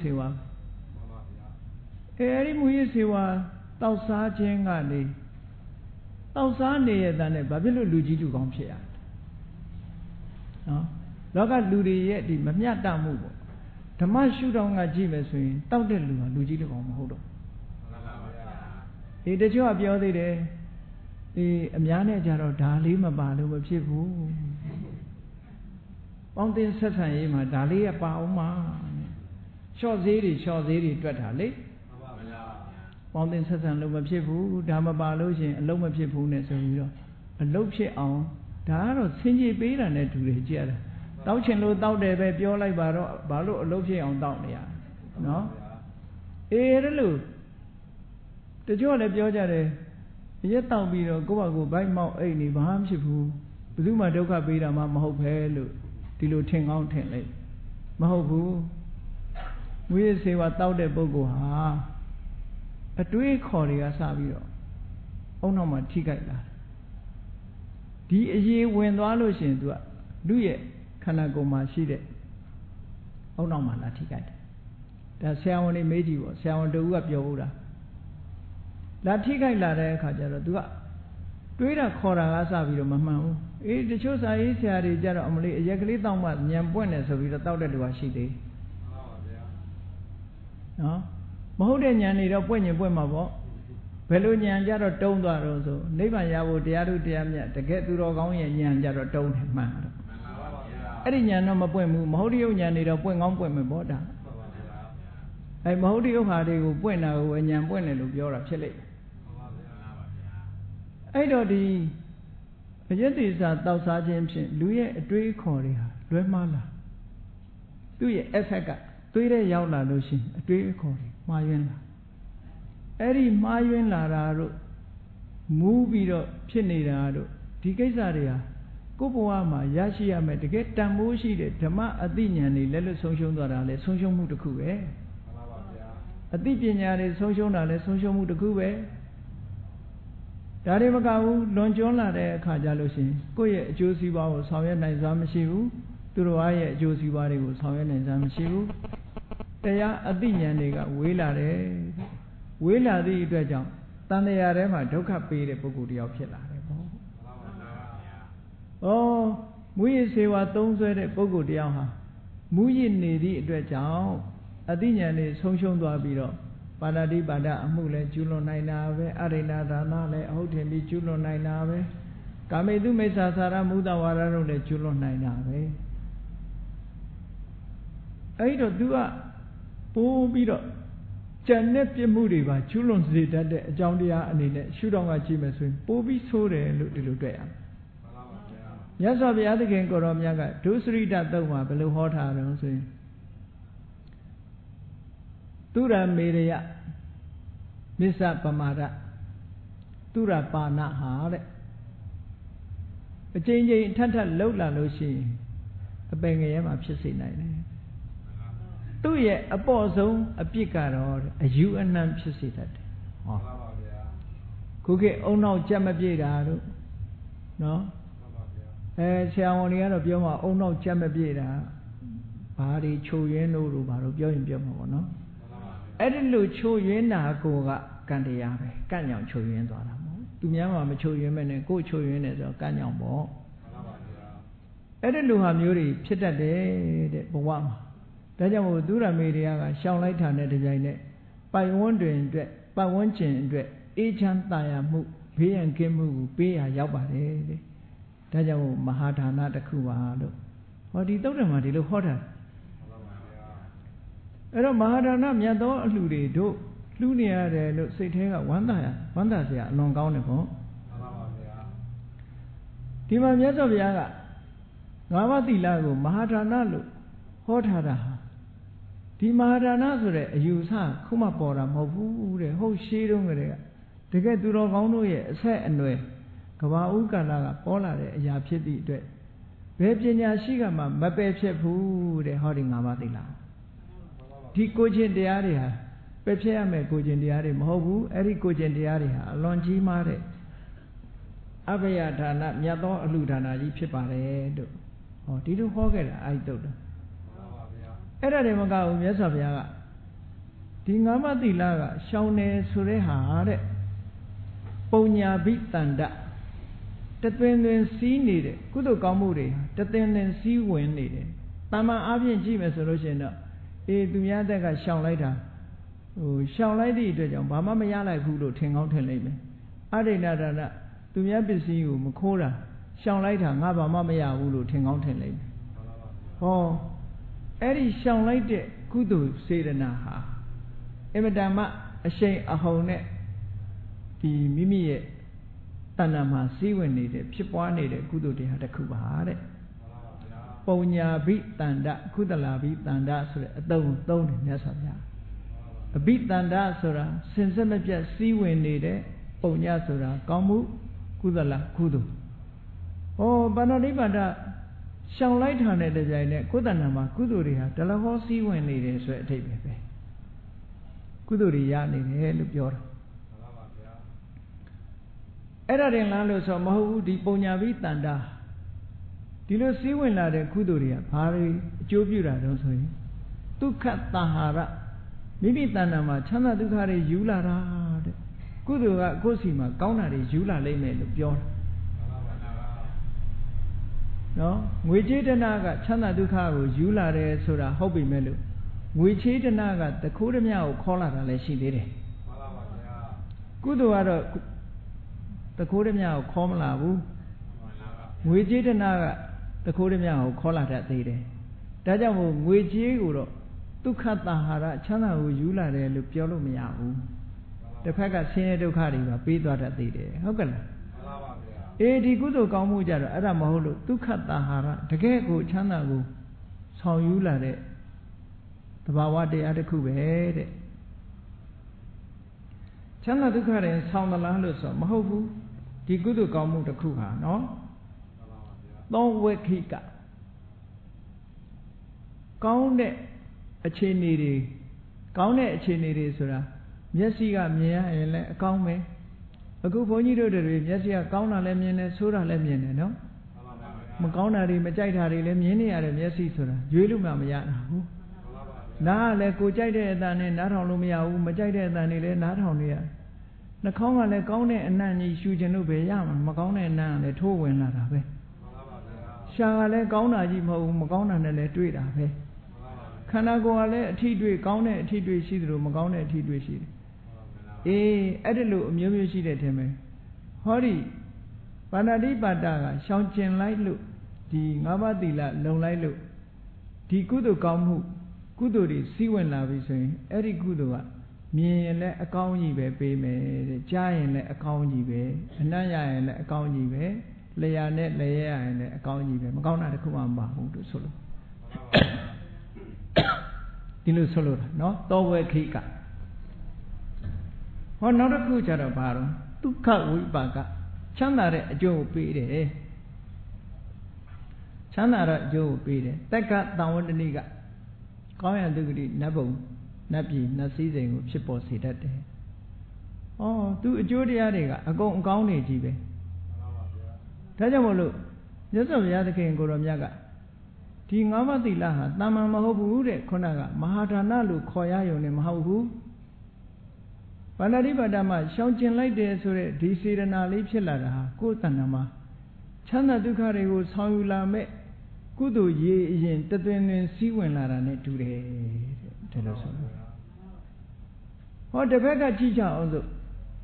ဒီမူရစေဝါတောက်စားခြင်းကနေတောက်စားနေရတဲ့နဲ့ဘာဖြစ်လို့လူကြီးလူကောင်းဖြစ်ရနော်လောကလူတွေရဲ့ဒီမမျှတမှုပေါ့ဓမ္မရှုထောင့်ကကြည့်မယ်ဆိုရင်တောက်တဲ့လူကလူကြီးလူကောင်းမဟုတ်တော့ဒီတချို့ကပြောသေးတယ်ဒီအများနဲ့ကြတော့ဒါလေးမပါလို့မဖြစ်ဘူးပေါင်းတင်ဆက်ဆံရေးမှာဒါလေးကပါအောင်မှာရှော့ဈေးတွေတွက်တာလေပေါင်းတင်ဆက်ဆံလို့မဖြစ်ဘူးဒါမပါလို့ရှင်အလုံးမဖြစ်ဘူးနဲ့ဆိုပြီးတော့အလုံးဖြစ်အောင်ဒါကတော့ဆင်ကြီးပေးတာနဲ့တူတယ်ကြည့်ရတာတောက်ချင်လို့တောက်တယ်ပဲပြောလိုက်ပါတော့ဘာလို့အလုံးဖြစ်အောင်တောက်နေရနော်အေးအဲ့လိုတချို့လည်းပြောကြတယ်ရက်တောက်ပြီးတော့ကိုယ့်ဘာကိုဘိုက်မောက်အိတ်နေဘာမှဖြစ်ဘူးဘယ်သူမှဒုက္ခပေးတာမှမဟုတ်ပဲလို့ဒီလိုထင်ကောင်းထင်လိုက်မဟုတ်ဘူးမူရစေဝါတောက်တဲ့ပုဂ္ဂိုလ်ဟာအတွေးခေါ်တွေကစပြီးတော့အုံနောက်မှာထိကြိုက်လာဒီအရေးဝင်သွားလို့ရှိရင် तू ကလူရဲ့ခန္ဓာကိုယ်မှာရှိတဲ့အုံနောက်မှာလာထိကြိုက်တယ်ဒါဆရာဝန်တွေမေးကြည့်ပေါ့ဆရာဝန်တူကပြောဘူးလားလာထိကြိုက်လာတဲ့အခါကျတော့ तू ကတွေးတာခေါ်တာကစပြီးတော့မမှန်ဘူးအေးတချို့စာရေးဆရာတွေကြတော့အမလေးအရက်ကလေးတောက်မှညံပွင့်တယ်ဆိုပြီးတော့တောက်တဲ့လူကရှိသေးမှန်ပါဗျာနော်မဟုတ်တဲ့ညံနေတော့ပွင့်ရင်ပွင့်မှာပေါ့ဘယ်လိုညံကြတော့တုံးသွားတော့ဆိုနိဗ္ဗာန်ရဖို့တရားထုတရားမြတ်တကယ်သူတော်ကောင်းရဲ့ညံကြတော့တုံးတယ်မှန်တော့အဲ့ဒီညံတော့မပွင့်ဘူးမဟုတ်တရုပ်ညံနေတော့ပွင့်ကောင်းပွင့်မယ်ပေါ့ဒါအဲ့မဟုတ်တရုပ်ဟာတွေကိုပွင့်တာကိုညံပွင့်တယ်လို့ပြောတာဖြစ်လိမ့်အဲ့တော့ဒီအယက်တိစာတောက်စားခြင်းဖြင့်လူရဲ့အတွေးခေါ်တွေဟာလွဲမှားလာသူ့ရဲ့ effect ကသွေးထဲရောက်လာလို့ရှိရင်အတွေးခေါ်တွေမှားယွင်းလာအဲ့ဒီမှားယွင်းလာတာတို့မူးပြီးတော့ဖြစ်နေတာတို့ဒီကိစ္စတွေဟာကိုယ့်ဘဝမှာရရှိရမယ်တကယ်တန်ဖိုးရှိတဲ့ဓမ္မအသိဉာဏ်တွေလက်လွတ်ဆုံးရှုံးသွားတာလဲဆုံးရှုံးမှုတစ်ခုပဲမှန်ပါပါဗျာအသိပညာတွေဆုံးရှုံးတာလဲဆုံးရှုံးမှုတစ်ခုပဲဒါတွေမကဘူးလွန်ကျွန်းလာတဲ့အခါကြလို့ရှိရင်ကိုယ့်ရဲ့အကျိုးစီးပွားကိုဆောင်ရွက်နိုင်စွမ်းမရှိဘူးသူတို့အားရဲ့အကျိုးစီးပွားတွေကိုဆောင်ရွက်နိုင်စွမ်းမရှိဘူးတရားအသိဉာဏ်တွေကဝေးလာတယ်ဝေးလာသည့်အတွက်ကြောင့်တန်တရားထဲမှာဒုက္ခပေးတဲ့ပုဂ္ဂိုလ်တယောက်ဖြစ်လာတယ်ပေါ့ဩမူရစေဝါသုံးဆွဲတဲ့ပုဂ္ဂိုလ်တယောက်ဟာမူရနေသည့်အတွက်ကြောင့်အသိဉာဏ်တွေဆုံးရှုံးသွားပြီးတော့ပါဠိပါဒအမှုလည်းကျူးလွန်နိုင်တာပဲအရိဏဒါနလည်းအဟုတ်ထင်ပြီးကျူးလွန်နိုင်တာပဲကာမေတုမိစ္ဆာစာရမုဒ္ဒဝါဒတို့လည်းကျူးလွန်နိုင်တာပဲအဲ့တော့ तू ကပိုးပြီးတော့ကြံတဲ့ပြမှုတွေပါကျူးလွန်စေတတ်တဲ့အကြောင်းတရားအနေနဲ့ရှုထောင့်ကကြည့်မယ်ဆိုရင်ပိုးပြီးဆိုးတယ်လို့ဒီလိုတွေ့ရမယ်မြတ်စွာဘုရားသခင်ကိုရောမြတ်ကဒုစရိတသုတ်မှာဘယ်လိုဟောထားတယ်ဆိုရင်သူရမေရယမစ္ဆပမာဒသူရပါဏဟာတဲ့အကျဉ်းချင်းထပ်ထပ်လှုပ်လာလို့ရှိရင်အပင်ငရဲမှာဖြစ်စေနိုင်တယ်သူ့ရဲ့အပေါ့ဆုံးအပြစ်ကတော့အယူအနှံဖြစ်စေတတ်တယ်ဟောခုခေတ်အုံနောက်ကြက်မပြေတာတို့နော်ဆရာဝန်တွေကတော့ပြောမှာအုံနောက်ကြက်မပြေတာဘာတွေချိုရင်းတို့ဘာလို့ပြောရင်ပြောမှာပေါ့နော်အဲ့ဒီလိုချိုရင်းတာကိုကကံတရားပဲကန့်ညောင်ချိုရင်းသွားတာမဟုတ်သူများမှာမချိုရင်းမဲ့နဲ့ကိုယ်ချိုရင်းတယ်ဆိုတော့ကန့်ညောင်ပေါ့အဲ့ဒီလိုဟာမျိုးတွေဖြစ်တတ်တယ်တဲ့ဘဝမှာဒါကြောင့်မို့သူရမေတွေကရှောင်လိုက်တာနဲ့တပြိုင်နက်ပိုင်ဝန်းတွင်အတွက်ပတ်ဝန်းကျင်အတွက်အေးချမ်းသာယာမှုဘေးရန်ကင်းမှုကိုပေးရရောက်ပါတယ်တဲ့ဒါကြောင့်မို့မဟာဒါနတစ်ခုပါလို့ဟောဒီသုတ်တော်မှာဒီလိုဟောတာအဲ့တော့မဟာဒါနမြတ်သောအလှူတွေတို့လူနေရတယ်လို့စိတ်ထဲကဝမ်းသာစရာအလွန်ကောင်းတယ်ပေါ့ဒီမှာမြတ်စွာဘုရားကငါးပါးသီလကိုမဟာဒါနလို့ဟောထားတာဒီမဟာဒါနဆိုတဲ့အယူဆခုမှပေါ်တာမဟုတ်ဘူးတဲ့ဟုတ်ရှိတုန်းကတည်းကတကယ်သူတော်ကောင်းတို့ရဲ့အဆက်အနွယ်ကဘာဥကာလကပေါ်လာတဲ့အရာဖြစ်သည့်အတွက်ဘယ်ပညာရှိကမှမပယ်ဖြစ်ဘူးတဲ့ဟောဒီငါးပါးသီလဒီကိုချင်းတရားတွေဟာပယ်ဖြစ်ရမယ်ကိုချင်းတရားတွေမဟုတ်ဘူးအဲ့ဒီကိုချင်းတရားတွေဟာအလွန်ကြီးမားတဲ့အဘယဒါနမြတ်သောအလှဒါနကြီးဖြစ်ပါတယ်တို့ဟောဒီလိုဟောခဲ့တာအဲ့တုတ်တယ်အဲ့ဒါတွေမကဘူးမြတ်စွာဘုရားကဒီငါးပါးသီလကရှောင်နေဆိုတဲ့ဟာတဲ့ပုံညာဘိတန္တတသွင်သွင်စီးနေတဲ့ကုသိုလ်ကောင်းမှုတွေတသွင်သွင်စီးဝင်နေတယ်တာမန်အားဖြင့်ကြည့်မယ်ဆိုလို့ရှိရင်တော့သူများတက်ကရှောင်လိုက်တာရှောင်လိုက်သည့်အတွက်ကြောင့်ဘာမှမရလိုက်ဘူးလို့ထင်ကောင်းထင်လိမ့်မယ်အဋိဏဒါနသူများပစ္စည်းကိုမခိုးတာရှောင်လိုက်တာငါဘာမှမရဘူးလို့ထင်ကောင်းထင်လိမ့်မယ်ဟောအဲ့ဒီရှောင်လိုက်တဲ့ကုသိုလ်စေတနာဟာအမတန်မှအရှိန်အဟုန်နဲ့ဒီမိမိရဲ့တဏ္ဍာမှာစီးဝင်နေတဲ့ဖြစ်ပွားနေတဲ့ကုသိုလ်တရားတစ်ခုပါတဲ့ပုံညာဘိတန္တကုသလာဘိတန္တဆိုတဲ့အသုံးသုံးတယ်မြတ်စွာဘုရားအဘိတန္တဆိုတာစင်စစ်မပြတ်စီးဝင်နေတဲ့ပုံညာဆိုတာကောင်းမှုကုသလာကုသိုလ်ဟောပါဏာတိပါဒရှောင်လိုက်တာနဲ့တကြိုင်နဲ့ကိုယ်တဏ္ဍာမှာကုသိုလ်တွေဟာဒလဟောစီးဝင်နေတယ်ဆိုတဲ့အထိပ္ပယ်ပဲကုသိုလ်တွေရနေတယ်လို့ပြောတာအဲ့ဒါတင်လားလို့ဆိုမဟုတ်ဘူးဒီပုံညာဘိတန္တဒီလိုစည်းဝင်လာတဲ့ကုသိုလ်တွေကဘာတွေအကျိုးပြုတာတုံးဆိုရင်ဒုက္ခတဟာရမိမိတဏ္ဍာမှာချမ်းသာဒုက္ခတွေယူလာတာတဲ့ကုသိုလ်ကကိုယ်စီမှာကောင်းတာတွေယူလာလိမ့်မယ်လို့ပြောတာနော်ငွေကြေးတဏကချမ်းသာဒုက္ခကိုယူလာတယ်ဆိုတာဟုတ်ပြီမဲ့လို့ငွေချေးတဏကတခိုးဓမြကိုခေါ်လာတာလည်းရှိသေးတယ်မှန်ပါပါဗျာကုသိုလ်ကတော့တခိုးဓမြကိုခေါ်မလာဘူးငွေကြေးတဏကတခိုးဓမြကိုခေါ်လာတတ်သေးတယ်ဒါကြောင့်မို့ငွေကြေးကိုတော့ဒုက္ခတဟာရချမ်းသာကိုယူလာတယ်လို့ပြောလို့မရဘူးတစ်ဖက်ကဆင်းရဲဒုက္ခတွေပါပေးသွားတတ်သေးတယ်ဟုတ်ကဲ့လားဒီကုသိုလ်ကောင်းမှုကြတော့အဲ့ဒါမဟုတ်လို့ဒုက္ခတဟာရတကယ်ကိုချမ်းသာကိုဆောင်ယူလာတဲ့သဘာဝတရားတစ်ခုပဲတဲ့ချမ်းသာဒုက္ခတွေဆောင်သလားလို့ဆိုမဟုတ်ဘူးဒီကုသိုလ်ကောင်းမှုတစ်ခုဟာနော်သောဝေခိကကောင်းတဲ့အခြေအနေတွေကောင်းတဲ့အခြေအနေတွေဆိုတာမျက်စိကမြင်ရရင်လည်းအကောင်းပဲအခုဘုန်းကြီးတို့တွေမျက်စိကကောင်းတာလည်းမြင်တယ်ဆိုးတာလည်းမြင်တယ်နော်မကောင်းတာတွေမကြိုက်တာတွေလည်းမြင်နေရတယ်မျက်စိဆိုတာရွေးလို့မှမရတာဘူးနားကလည်းကိုကြိုက်တဲ့အတန်နဲ့နားထောင်လို့မရဘူးမကြိုက်တဲ့အတန်တွေလည်းနားထောင်နေရနှာခေါင်းကလည်းကောင်းတဲ့အနံ့ကြီးရှူခြင်းလို့ပဲရမှာမကောင်းတဲ့အနံ့ကလည်းထိုးဝင်လာတာပဲရှာကလည်းကောင်းတာကြီးမဟုတ်ဘူးမကောင်းတာနဲ့လည်းတွေ့တာပဲခန္ဓာကိုယ်ကလည်းအထီးတွေ့ကောင်းတဲ့အထီးတွေ့ရှိသလိုမကောင်းတဲ့အထီးတွေ့ရှိတယ်အဲ့ဒီလိုအမျိုးမျိုးရှိတဲ့ထင်မယ်ဟောဒီပါဏာတိပါဒကရှောင်ကျင်လိုက်လို့ဒီငါးပါးသီလလုံလိုက်လို့ဒီကုသိုလ်ကောင်းမှုကုသိုလ်တွေစီးဝင်လာပြီဆိုရင်အဲ့ဒီကုသိုလ်ကမြင်ရင်လည်းအကောင်းကြီးပဲပေးမယ်တဲ့ကြားရင်လည်းအကောင်းကြီးပဲအနံ့ရရင်လည်းအကောင်းကြီးပဲလျာနဲ့လျက်ရရင်လည်းအကောင်းကြီးပဲမကောင်းတာတခုမှမပါဘူးလို့ဆိုလို့ဒီလိုဆိုလို့နော်သောဝေခိကဟောနောက်တစ်ခုကျတော့ဘာတော့ဒုက္ခဝိပါကချမ်းသာတဲ့အကျိုးကိုပေးတယ်ချမ်းသာတဲ့အကျိုးကိုပေးတယ်တက္ကသံဝတ္တနိကကောင်းရတုဂတိနတ်ဘုံနတ်ပြည်နတ်စည်းစိမ်ကိုဖြစ်ပေါ်စေတတ်တယ်ဩသူအကျိုးတရားတွေကအကုန်အကောင်းနေကြီးပဲဒါကြောင့်မို့လို့မြတ်စွာဘုရားသခင်ကိုတော်မြတ်ကဒီငါးပါးသီလဟာတာမန်မဟုတ်ဘူးတဲ့ခုနကမဟာဒါနလို့ခေါ်ရရုံနဲ့မဟုတ်ဘူးပါဏာတိပါဒမှာရှောင်ကျင်လိုက်တယ်ဆိုတဲ့ဒီစေတနာလေးဖြစ်လာတာဟာကိုယ်တဏ္ဍာမှာချမ်းသာဒုက္ခတွေကိုဆောင်ယူလာမဲ့ကုသိုလ်ရေးအရင်တသွင်သွင်စီးဝင်လာတာနဲ့တူတယ်တဲ့လို့ဆိုလို့ဟောတစ်ဖက်ကကြည့်ကြအောင်ဆို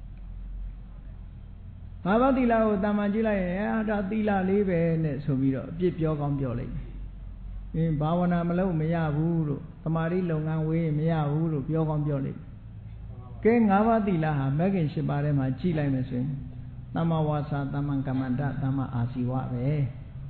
ငါးပါးသီလကိုတာမန်ကြည့်လိုက်ရင်ဒါသီလလေးပဲနဲ့ဆိုပြီးတော့အပြစ်ပြောကောင်းပြောလိုက်ဘာဝနာမလုပ်မရဘူးလို့သမာဓိလုပ်ငန်းဝေးမရဘူးလို့ပြောကောင်းပြောလိုက် cái ngã ba tỳ la ha mấy cái 7 đấy mà chỉ lại mấy xuyên Tamma wasa tamma kamanta tamma asiwa về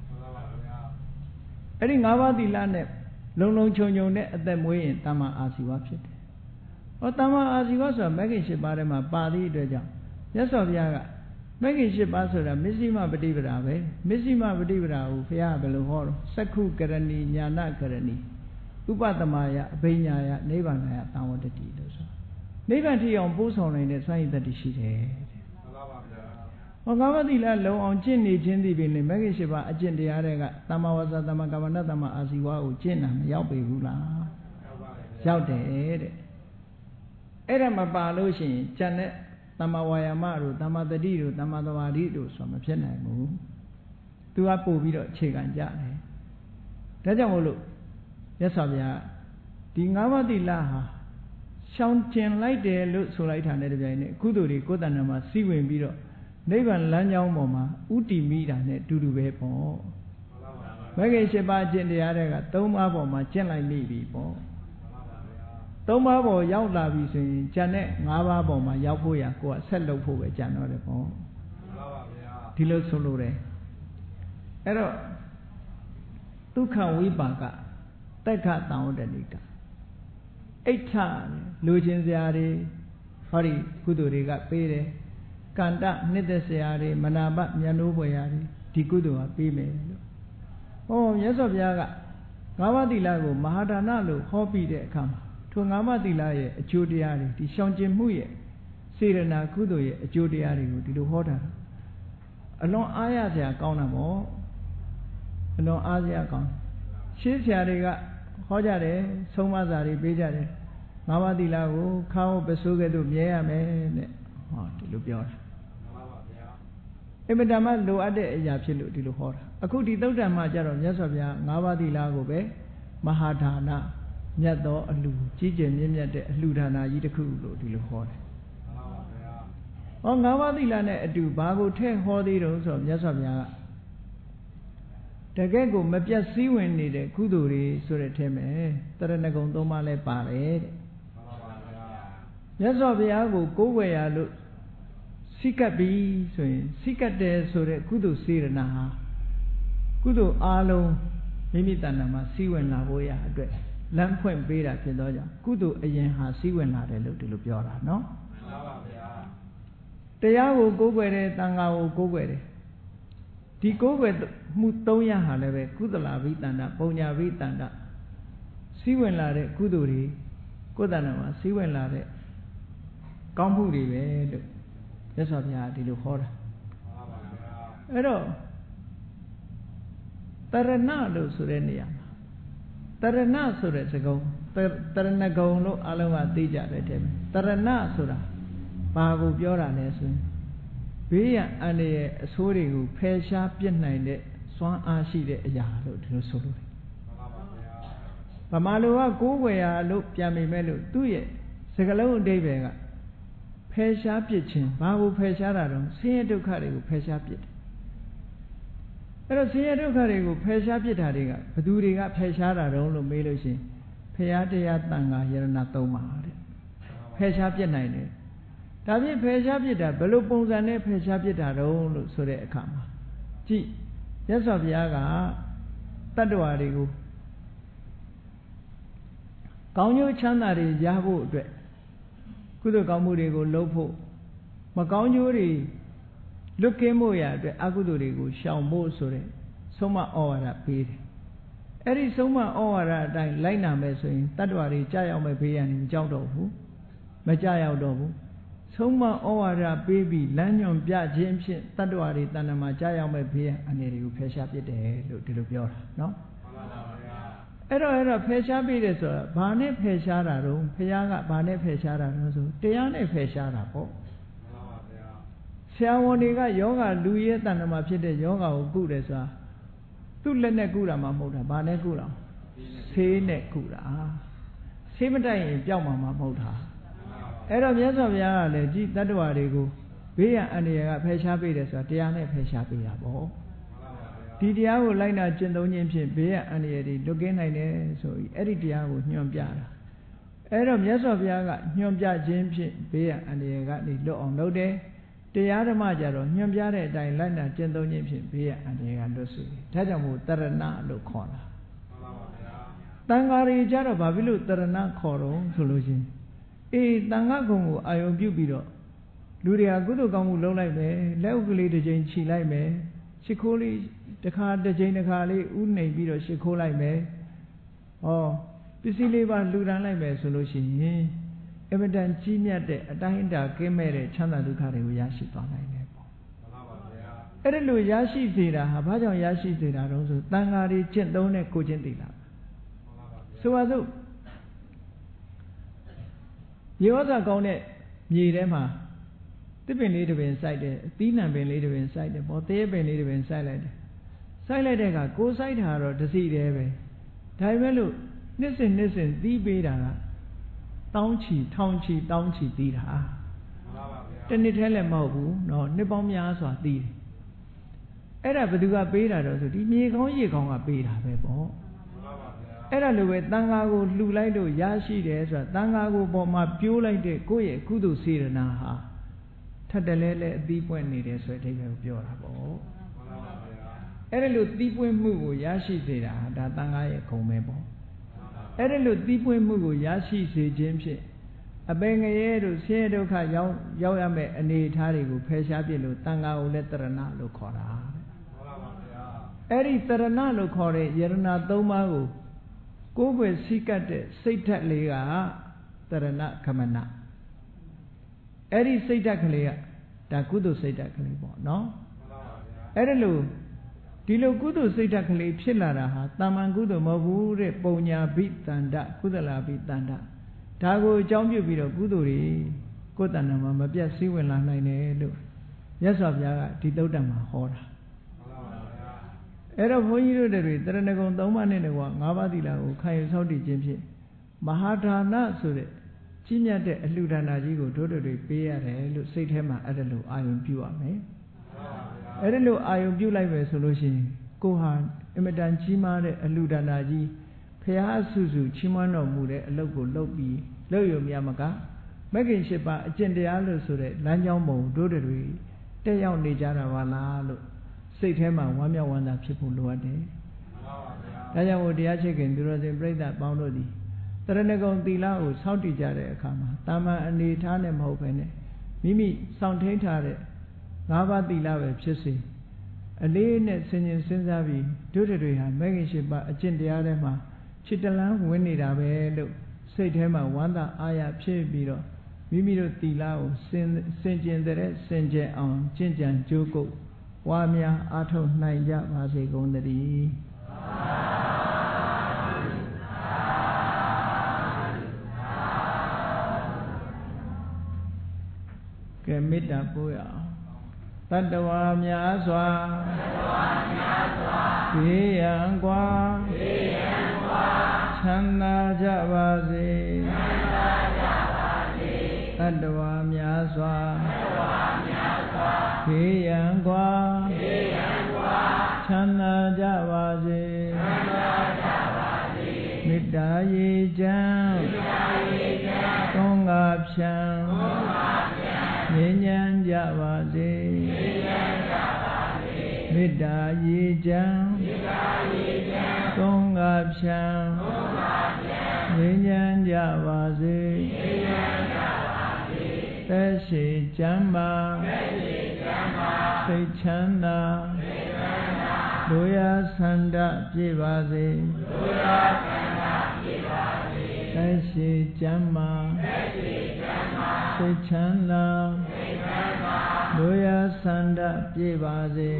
ấy đi ngã ba tỳ la này lông lông chông chông này ở tại mũi tamma asiwaဖြစ်တယ် tamma asiwaဆိုတာmấy cái 7 đấy màပါဠိအတွက်ကြောင့်မြတ်စွာဘုရားကmấy cái 7 ပါးဆိုတာမစ္စည်းမပฏิပဒါပဲမစ္စည်းမပฏิပဒါကိုဘုရားဘယ်လိုဟောတော့စက္ခုကရဏီညာဏကရဏီဥပတမယအဘိညာယနိဗ္ဗာန်ယတံဝတ္တိလို့ဆိုနိဗ္ဗာန်ထိအောင်ပို့ဆောင်နိုင်တဲ့စွမ်းရည်တတ္တိရှိတယ်တဲ့မှန်ပါပါဗျာဟောငါးပါးသီလလုံအောင်ကျင့်နေခြင်းသည်ပင်mấy cái 7 ပါးအကျင့်တရားတွေကသမ္မာဝါစာသမ္မာကမ္မန္တသမ္မာအာဇီဝကိုကျင့်တာမရောက်ပေဘူးလားရောက်တယ်တဲ့အဲ့ဒါမပါလို့ရှိရင်ကျန်တဲ့သမ္မာဝါယာမတို့သမ္မာတတိတို့သမ္မာသမာဓိတို့ဆိုတာမဖြစ်နိုင်ဘူးသူကပို့ပြီးတော့အခြေခံကြတယ်ဒါကြောင့်မို့လို့မြတ်စွာဘုရားဒီငါးပါးသီလဟာရှောင်ကျင်လိုက်တယ်လို့ဆိုလိုက်တာနဲ့တပြိုင်နက်ကုသိုလ်တွေကိုယ်တဏ္ဍာမှာစီးဝင်ပြီးတော့နိဗ္ဗာန်လမ်းကြောင်းပေါ်မှာဥတည်မိတာနဲ့တူတူပဲပေါ့မဂ္ဂင်7 ပါးကျင့်တရားတွေက3 ပါးပေါ်မှာကျင့်လိုက်မိပြီပေါ့3 ပါးပေါ်ရောက်လာပြီဆိုရင်ကျန်တဲ့5 ပါးပေါ်မှာရောက်ဖို့ရကိုယ်ကဆက်လုပ်ဖို့ပဲကြံတော့တယ်ပေါ့ဒီလိုဆိုလို့တယ်အဲ့တော့ဒုက္ခဝိပါကတက်ခတံဝတ္တနိကအိဋ္ဌလူချင်းစရာတွေဟောဒီကုသိုလ်တွေကပေးတယ်ကန္တနှစ်သက်စရာတွေမနာပမျက်နှိုးပွေရာတွေဒီကုသိုလ်ကပေးမယ်လို့ဟောမြတ်စွာဘုရားကငါးပါးသီလကိုမဟာဒါနလို့ဟောပြီးတဲ့အခါမှာထိုငါးပါးသီလရဲ့အကျိုးတရားတွေဒီရှောင်ကျင်မှုရဲ့စေရနာကုသိုလ်ရဲ့အကျိုးတရားတွေကိုဒီလိုဟောတာအလွန်အားရစရာကောင်းတာပေါ့အလွန်အားစရာကောင်းရှင်းဆရာတွေကဟောကြတယ်ဆုံးမစာတွေပေးကြတယ်ငါးပါးသီလကိုခါဟုတ်ပစိုးကဲ့သို့မြဲရမယ်တဲ့ဟောဒီလိုပြောတာမှန်ပါပါဗျာအမတမလိုအပ်တဲ့အရာဖြစ်လို့ဒီလိုဟောတာအခုဒီသုတ်တံမှာကျတော့မြတ်စွာဘုရားငါးပါးသီလကိုပဲမဟာဒါနမြတ်သောအလှကြီးကျယ်မြင့်မြတ်တဲ့အလှဒါနကြီးတစ်ခုလို့ဒီလိုဟောတယ်မှန်ပါပါဗျာဟောငါးပါးသီလနဲ့အတူဘာကိုထည့်ဟောသေးတုံးဆိုတော့မြတ်စွာဘုရားကတကယ်ကိုမပြတ်စည်းဝင်နေတဲ့ကုသိုလ်တွေဆိုတဲ့ထဲမှာတရဏဂုံ 3 ပါးလဲပါတယ်တဲ့မှန်ပါပါဗျာမြတ်စွာဘုရားကိုကိုးကွယ်ရလို့စိကပ်ပြီးဆိုရင်စိကပ်တယ်ဆိုတဲ့ကုသိုလ်စေရနာဟာကုသိုလ်အားလုံးမိမိတဏ္ဍာမှာစည်းဝင်လာဖို့ရအတွက်လမ်းဖွင့်ပေးတာဖြစ်သောကြောင့်ကုသိုလ်အရင်ဟာစည်းဝင်လာတယ်လို့ဒီလိုပြောတာနော်မှန်ပါပါဗျာတရားကိုကိုးကွယ်တယ်သံဃာကိုကိုးကွယ်တယ်ဒီကိုးကွယ်မှု3 ရပ်ဟာလည်းပဲကုသလာဘိတန္တပုံညာဘိတန္တစီးဝင်လာတဲ့ကုသိုလ်တွေကိုယ်တဏ္ဍာမှာစီးဝင်လာတဲ့ကောင်းမှုတွေပဲလို့မြတ်စွာဘုရားဒီလိုဟောတာအဲ့တော့တရဏလို့ဆိုတဲ့နေရာမှာတရဏဆိုတဲ့စကားတရဏဂုံလို့အလုံးကသိကြတဲ့တဲ့တရဏဆိုတာဘာကိုပြောတာလဲဆိုရင်ဘေးရန်အန္တရာယ်အဆိုးတွေကိုဖယ်ရှားပြစ်နိုင်တဲ့စွမ်းအားရှိတဲ့အရာလို့ဒီလိုဆိုလို့တယ်ဗမာလူကကိုးကွယ်ရလို့ပြန်မိမဲ့လို့သူ့ရဲ့စကားလုံးအဓိပ္ပာယ်ကဖယ်ရှားပြစ်ခြင်းဘာကိုဖယ်ရှားတာတော့ဆင်းရဲဒုက္ခတွေကိုဖယ်ရှားပြစ်တယ်အဲ့တော့ဆင်းရဲဒုက္ခတွေကိုဖယ်ရှားပြစ်တာတွေကဘသူတွေကဖယ်ရှားတာတော့လို့မေးလို့ရှိရင်ဖရာတရားတန်ခါယရဏ 3 ပါးတဲ့ဖယ်ရှားပြစ်နိုင်တယ်ဒါဖြင့်ဖယ်ရှားပြစ်တာဘယ်လိုပုံစံနဲ့ဖယ်ရှားပြစ်တာတော့လို့ဆိုတဲ့အခါမှာကြည့်မြတ်စွာဘုရားကတတ္တဝါတွေကိုကောင်းကျိုးချမ်းသာတွေရဖို့အတွက်ကုသိုလ်ကောင်းမှုတွေကိုလုပ်ဖို့မကောင်းကျိုးတွေလွတ်ကင်းဖို့ရအတွက်အကုသိုလ်တွေကိုရှောင်ဖို့ဆိုတဲ့ဆုံးမဩဝါဒပေးတယ်အဲ့ဒီဆုံးမဩဝါဒအတိုင်းလိုက်နာမယ်ဆိုရင်တတ္တဝါတွေကြာရောက်မဲ့ဘေးရန်တွေမကြောက်တော့ဘူးမကြာရောက်တော့ဘူးဆုံးမဩဝါဒပေးပြီးလမ်းညွှန်ပြခြင်းဖြင့်တတ္တဝါတွေတဏ္ဍာမှာကြာရောက်မဲ့ဘေးရန်အနေတွေကိုဖယ်ရှားပစ်တယ်လို့ဒီလိုပြောတာနော်အဲ့တော့ဖယ်ရှားပေးတယ်ဆိုတာဘာနဲ့ဖယ်ရှားတာတော့ဘုရားကဘာနဲ့ဖယ်ရှားတာတော့ဆိုတရားနဲ့ဖယ်ရှားတာပေါ့ဆရာဝန်တွေကယောဂလူရဲ့တဏ္ဍာမှာဖြစ်တဲ့ယောဂကိုကုတယ်ဆိုတာသူ့လက်နဲ့ကုတာမှမဟုတ်တာဘာနဲ့ကုတာဆေးနဲ့ကုတာဆေးမတိုက်ရင်ပျောက်မှာမဟုတ်တာအဲ့တော့မြတ်စွာဘုရားကလည်းကြည်တတ္တဝါတွေကိုဘေးရန်အန္တရာယ်ကဖယ်ရှားပေးတယ်ဆိုတာတရားနဲ့ဖယ်ရှားပေးတာပေါ့ဒီတရားကိုလိုက်နာကျင့်သုံးခြင်းဖြင့်ဘေးရန်အန္တရာယ်တွေလွတ်ကင်းနိုင်တယ်ဆိုပြီးအဲ့ဒီတရားကိုညွှန်ပြတာအဲ့တော့မြတ်စွာဘုရားကညွှန်ပြခြင်းဖြင့်ဘေးရန်အန္တရာယ်ကနေလွတ်အောင်လုပ်တယ်တရားဓမ္မကြတော့ညွှန်ပြတဲ့အတိုင်းလိုက်နာကျင့်သုံးခြင်းဖြင့်ဘေးရန်အန္တရာယ်ကလွတ်စေတယ်ဒါကြောင့်မို့တရဏလို့ခေါ်တာတန်ဃာတွေကြတော့ဘာဖြစ်လို့တရဏခေါ်တော့ဆိုလို့ချင်းအေးတန်ဃာကုံကိုအာယုံပြုပြီးတော့လူတွေကကုသိုလ်ကောင်းမှုလုပ်လိုက်မယ်လက်ဥကလေးတစ်ချိန်ခြိလိုက်မယ်ရှ िख ိုးလေးတစ်ခါတစ်ချိန်တစ်ခါလေးဥနှိမ်ပြီးတော့ရှ िख ိုးလိုက်မယ်ဟောပစ္စည်းလေးပါလှူဒန်းလိုက်မယ်ဆိုလို့ရှိရင်အမတန်ကြီးမြတ်တဲ့အတိုင်းအတာကင်းမဲ့တဲ့ချမ်းသာဒုက္ခတွေကိုရရှိသွားနိုင်တယ်ပေါ့မှန်ပါဗျာအဲ့ဒါလို့ရရှိစေတာဟာဘာကြောင့်ရရှိစေတာတုံးဆိုတန်ဃာတွေကျင့်သုံးတဲ့ကိုချင်းသီလဆိုပါစို့ရေဝါစာကောင်းတဲ့မြေထဲမှာတစ်ပင်လေးတစ်ပင်စိုက်တယ်အသီးနှံပင်လေးတစ်ပင်စိုက်တယ်ပေါ့တရေပင်လေးတစ်ပင်စိုက်လိုက်တယ်စိုက်လိုက်တဲ့အခါကိုစိုက်တာတော့တစ်စီတည်းပဲဒါပေမဲ့လို့နှစ်စဉ်သီးပေးတာကတောင်းချီထောင်ချီတောင်းချီသီးတာမှန်ပါဗျာတစ်နှစ်တည်းလည်းမဟုတ်ဘူးเนาะနှစ်ပေါင်းများစွာသီးတယ်အဲ့ဒါဘယ်သူကပေးတာတော့ဆိုဒီမြေကောင်းရေကောင်းကပေးတာပဲပေါ့အဲ့ဒါလိုပဲတန်ဃာကိုလှူလိုက်လို့ရရှိတယ်ဆိုတာတန်ဃာကိုပေါ်မှာပြိုးလိုက်တဲ့ကိုယ့်ရဲ့ကုသိုလ်စေတနာဟာထပ်တလဲလဲအသီးပွင့်နေတယ်ဆိုတဲ့အဓိပ္ပာယ်ကိုပြောတာပေါ့အဲ့ဒါလိုသီးပွင့်မှုကိုရရှိစေတာဒါတန်ဃာရဲ့ဂုဏ်ပဲပေါ့အဲ့ဒါလိုသီးပွင့်မှုကိုရရှိစေခြင်းဖြင့်အပင်ငရဲတို့ဆင်းရဲဒုက္ခရောက်ရမယ့်အနေအထားတွေကိုဖယ်ရှားပြလို့တန်ဃာကိုလည်းတရဏလို့ခေါ်တာအဲ့ဒီတရဏလို့ခေါ်တဲ့ယရဏ၃ပါးကိုကိုယ်ွယ်စည်းကပ်တဲ့စိတ်ဓာတ်လေးကတရဏခမနအဲ့ဒီစိတ်ဓာတ်ကလေးကဒါကုသိုလ်စိတ်ဓာတ်ကလေးပေါ့နော်အဲ့ဒါလို့ဒီလိုကုသိုလ်စိတ်ဓာတ်ကလေးဖြစ်လာတာဟာတာမန်ကုသိုလ်မဟုတ်ဘူးတဲ့ပုံညာဘိတန္တကုသလာဘိတန္တဒါကိုအကြောင်းပြုပြီးတော့ကုသိုလ်တွေကိုယ်တဏ္ဍာမှာမပြတ်စည်းဝင်လာနိုင်တယ်လို့မြတ်စွာဘုရားကဒီသုတ္တံမှာဟောတာအဲ့တော့ဘုန်းကြီးတို့တွေတရဏဂုံ၃ပါးနဲ့တကွာ၅ပါးသီလကိုခံယူဆောက်တည်ခြင်းဖြင့်မဟာဒါနဆိုတဲ့ကြီးမြတ်တဲ့အလှူဒါနကြီးကိုတို့တွေပေးရတယ်လို့စိတ်ထဲမှာအဲ့ဒါလို့အာယုံပြုရမယ်အဲ့ဒါလို့အာယုံပြုလိုက်မယ်ဆိုလို့ရှိရင်ကိုဟာအမတန်ကြီးမားတဲ့အလှူဒါနကြီးဖရာအဆုစုချီးမွမ်းတော်မူတဲ့အလုပ်ကိုလုပ်ပြီးလုပ်ရမြမကမဂ္ဂင်၈ပါးအကျင့်တရားလို့ဆိုတဲ့လမ်းကြောင်းပုံတို့တွေတက်ရောက်နေကြတာပါလားလို့စိတ်ထဲမှာဝမ်းမြောက်ဝမ်းသာဖြစ်ဖို့လိုအပ်တယ်။ဒါကြောင့်မို့တရားချစ်ခင်သူတော်စင်ပြိဿပေါင်းတို့သည်တရဏဂုံသီလကိုစောင့်တည်ကြတဲ့အခါမှာတာမန်အနေထားနဲ့မဟုတ်ဘဲနဲ့မိမိစောင့်ထိန်ထားတဲ့၅ပါးသီလပဲဖြစ်စေအလေးနဲ့ဆင်ခြင်စဉ်းစားပြီးတို့တွေဟာမဂ္ဂင်၈ပါးအကျင့်တရားထဲမှာခြေတလန်းဝင်နေတာပဲလို့စိတ်ထဲမှာဝမ်းသာအားရဖြစ်ပြီးတော့မိမိတို့သီလကိုစင်ကြင်တဲ့စင်ကြယ်အောင်ကျင့်ကြံကြိုးကုပ်ဝါများအားထုတ်နိုင်ကြပါစေကုန်သတည်းကဲမေတ္တာပို့ရအောင်တတ္တဝါများစွာဘေးရန်ကွာချမ်းသာကြပါစေတတ္တဝါများစွာဘေးရန်ကွာချမ်းသာကြပါစေမေတ္တာရေချမ်းသုံးငါဖြံငြိမ်းချမ်းကြပါစေမေတ္တာရေချမ်းသုံးငါဖြံငြိမ်းချမ်းကြပါစေသက်ရှိချမ်းပါစိတ်ချမ်းသာလူရဆန္ဒပြည့်ပါစေသက်ရှိချမ်းပါစိတ်ချမ်းသာလူရဆန္ဒပြည့်ပါစေ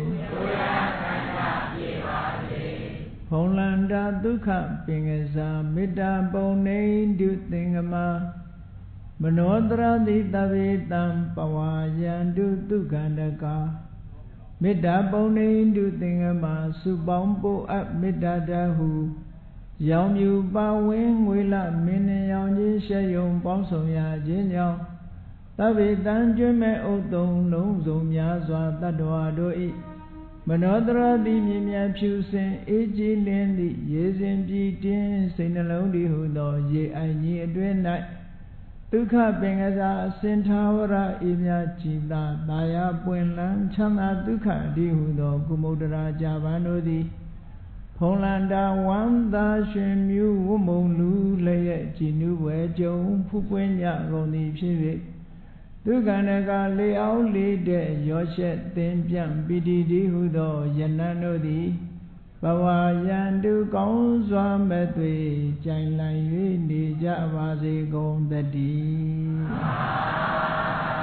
ဖုံလန္တာဒုက္ခပင်ကစားမေတ္တာပုံနေတုသင်္ကမမနောတရတိတဗေတံပဝါယံတုဒုက္ခန္တကာမေတ္တာပုံနေတုသင်္ကမစုပေါင်းပို့အပ်မေတ္တာတဟုရောင်မြူပါဝင်းငွေလမင်းနှရောင်ကြီးရှက်ယုံပေါင်းဆောင်ရခြင်းကြောင့်တဗေတံကျွမ်းမဲ့ဥတုံလုံးစုံများစွာတတ္တဝါတို့၏မနောတရတိမြင်မြန်ဖြူစင်အေးကြည်လင်းသည့်ရေစဉ်ပြည်တင်းစိတ်နှလုံးတည်ဟုသောရေအိုင်ကြီးအတွင်း၌ဒုက္ခပင်ကစားအစင်ထာဝရအေးမြကြည်သာတာယာပွင့်လန်းချမ်းသာဒုက္ခတည်ဟုသောကုမုဒ္ဒရာကြာပန်တို့သည်ဖုံးလန္တာဝမ်းသာရွှင်မြူးဝမုံလူလျက်ကြည်နူးွယ်ကြုံဖူးပွင့်ကြကုန်သည်ဖြစ်၍ဒုက္ခနကလေအောင်လေးတဲ့ရောရှက်သင်ပြန့်ပိတိတိဟုသောယနံတို့သည်ဘဝယံတုကောင်းစွာမဲ့သွေကြိုင်လိုက်၍နေကြပါစေကုန်သတည်း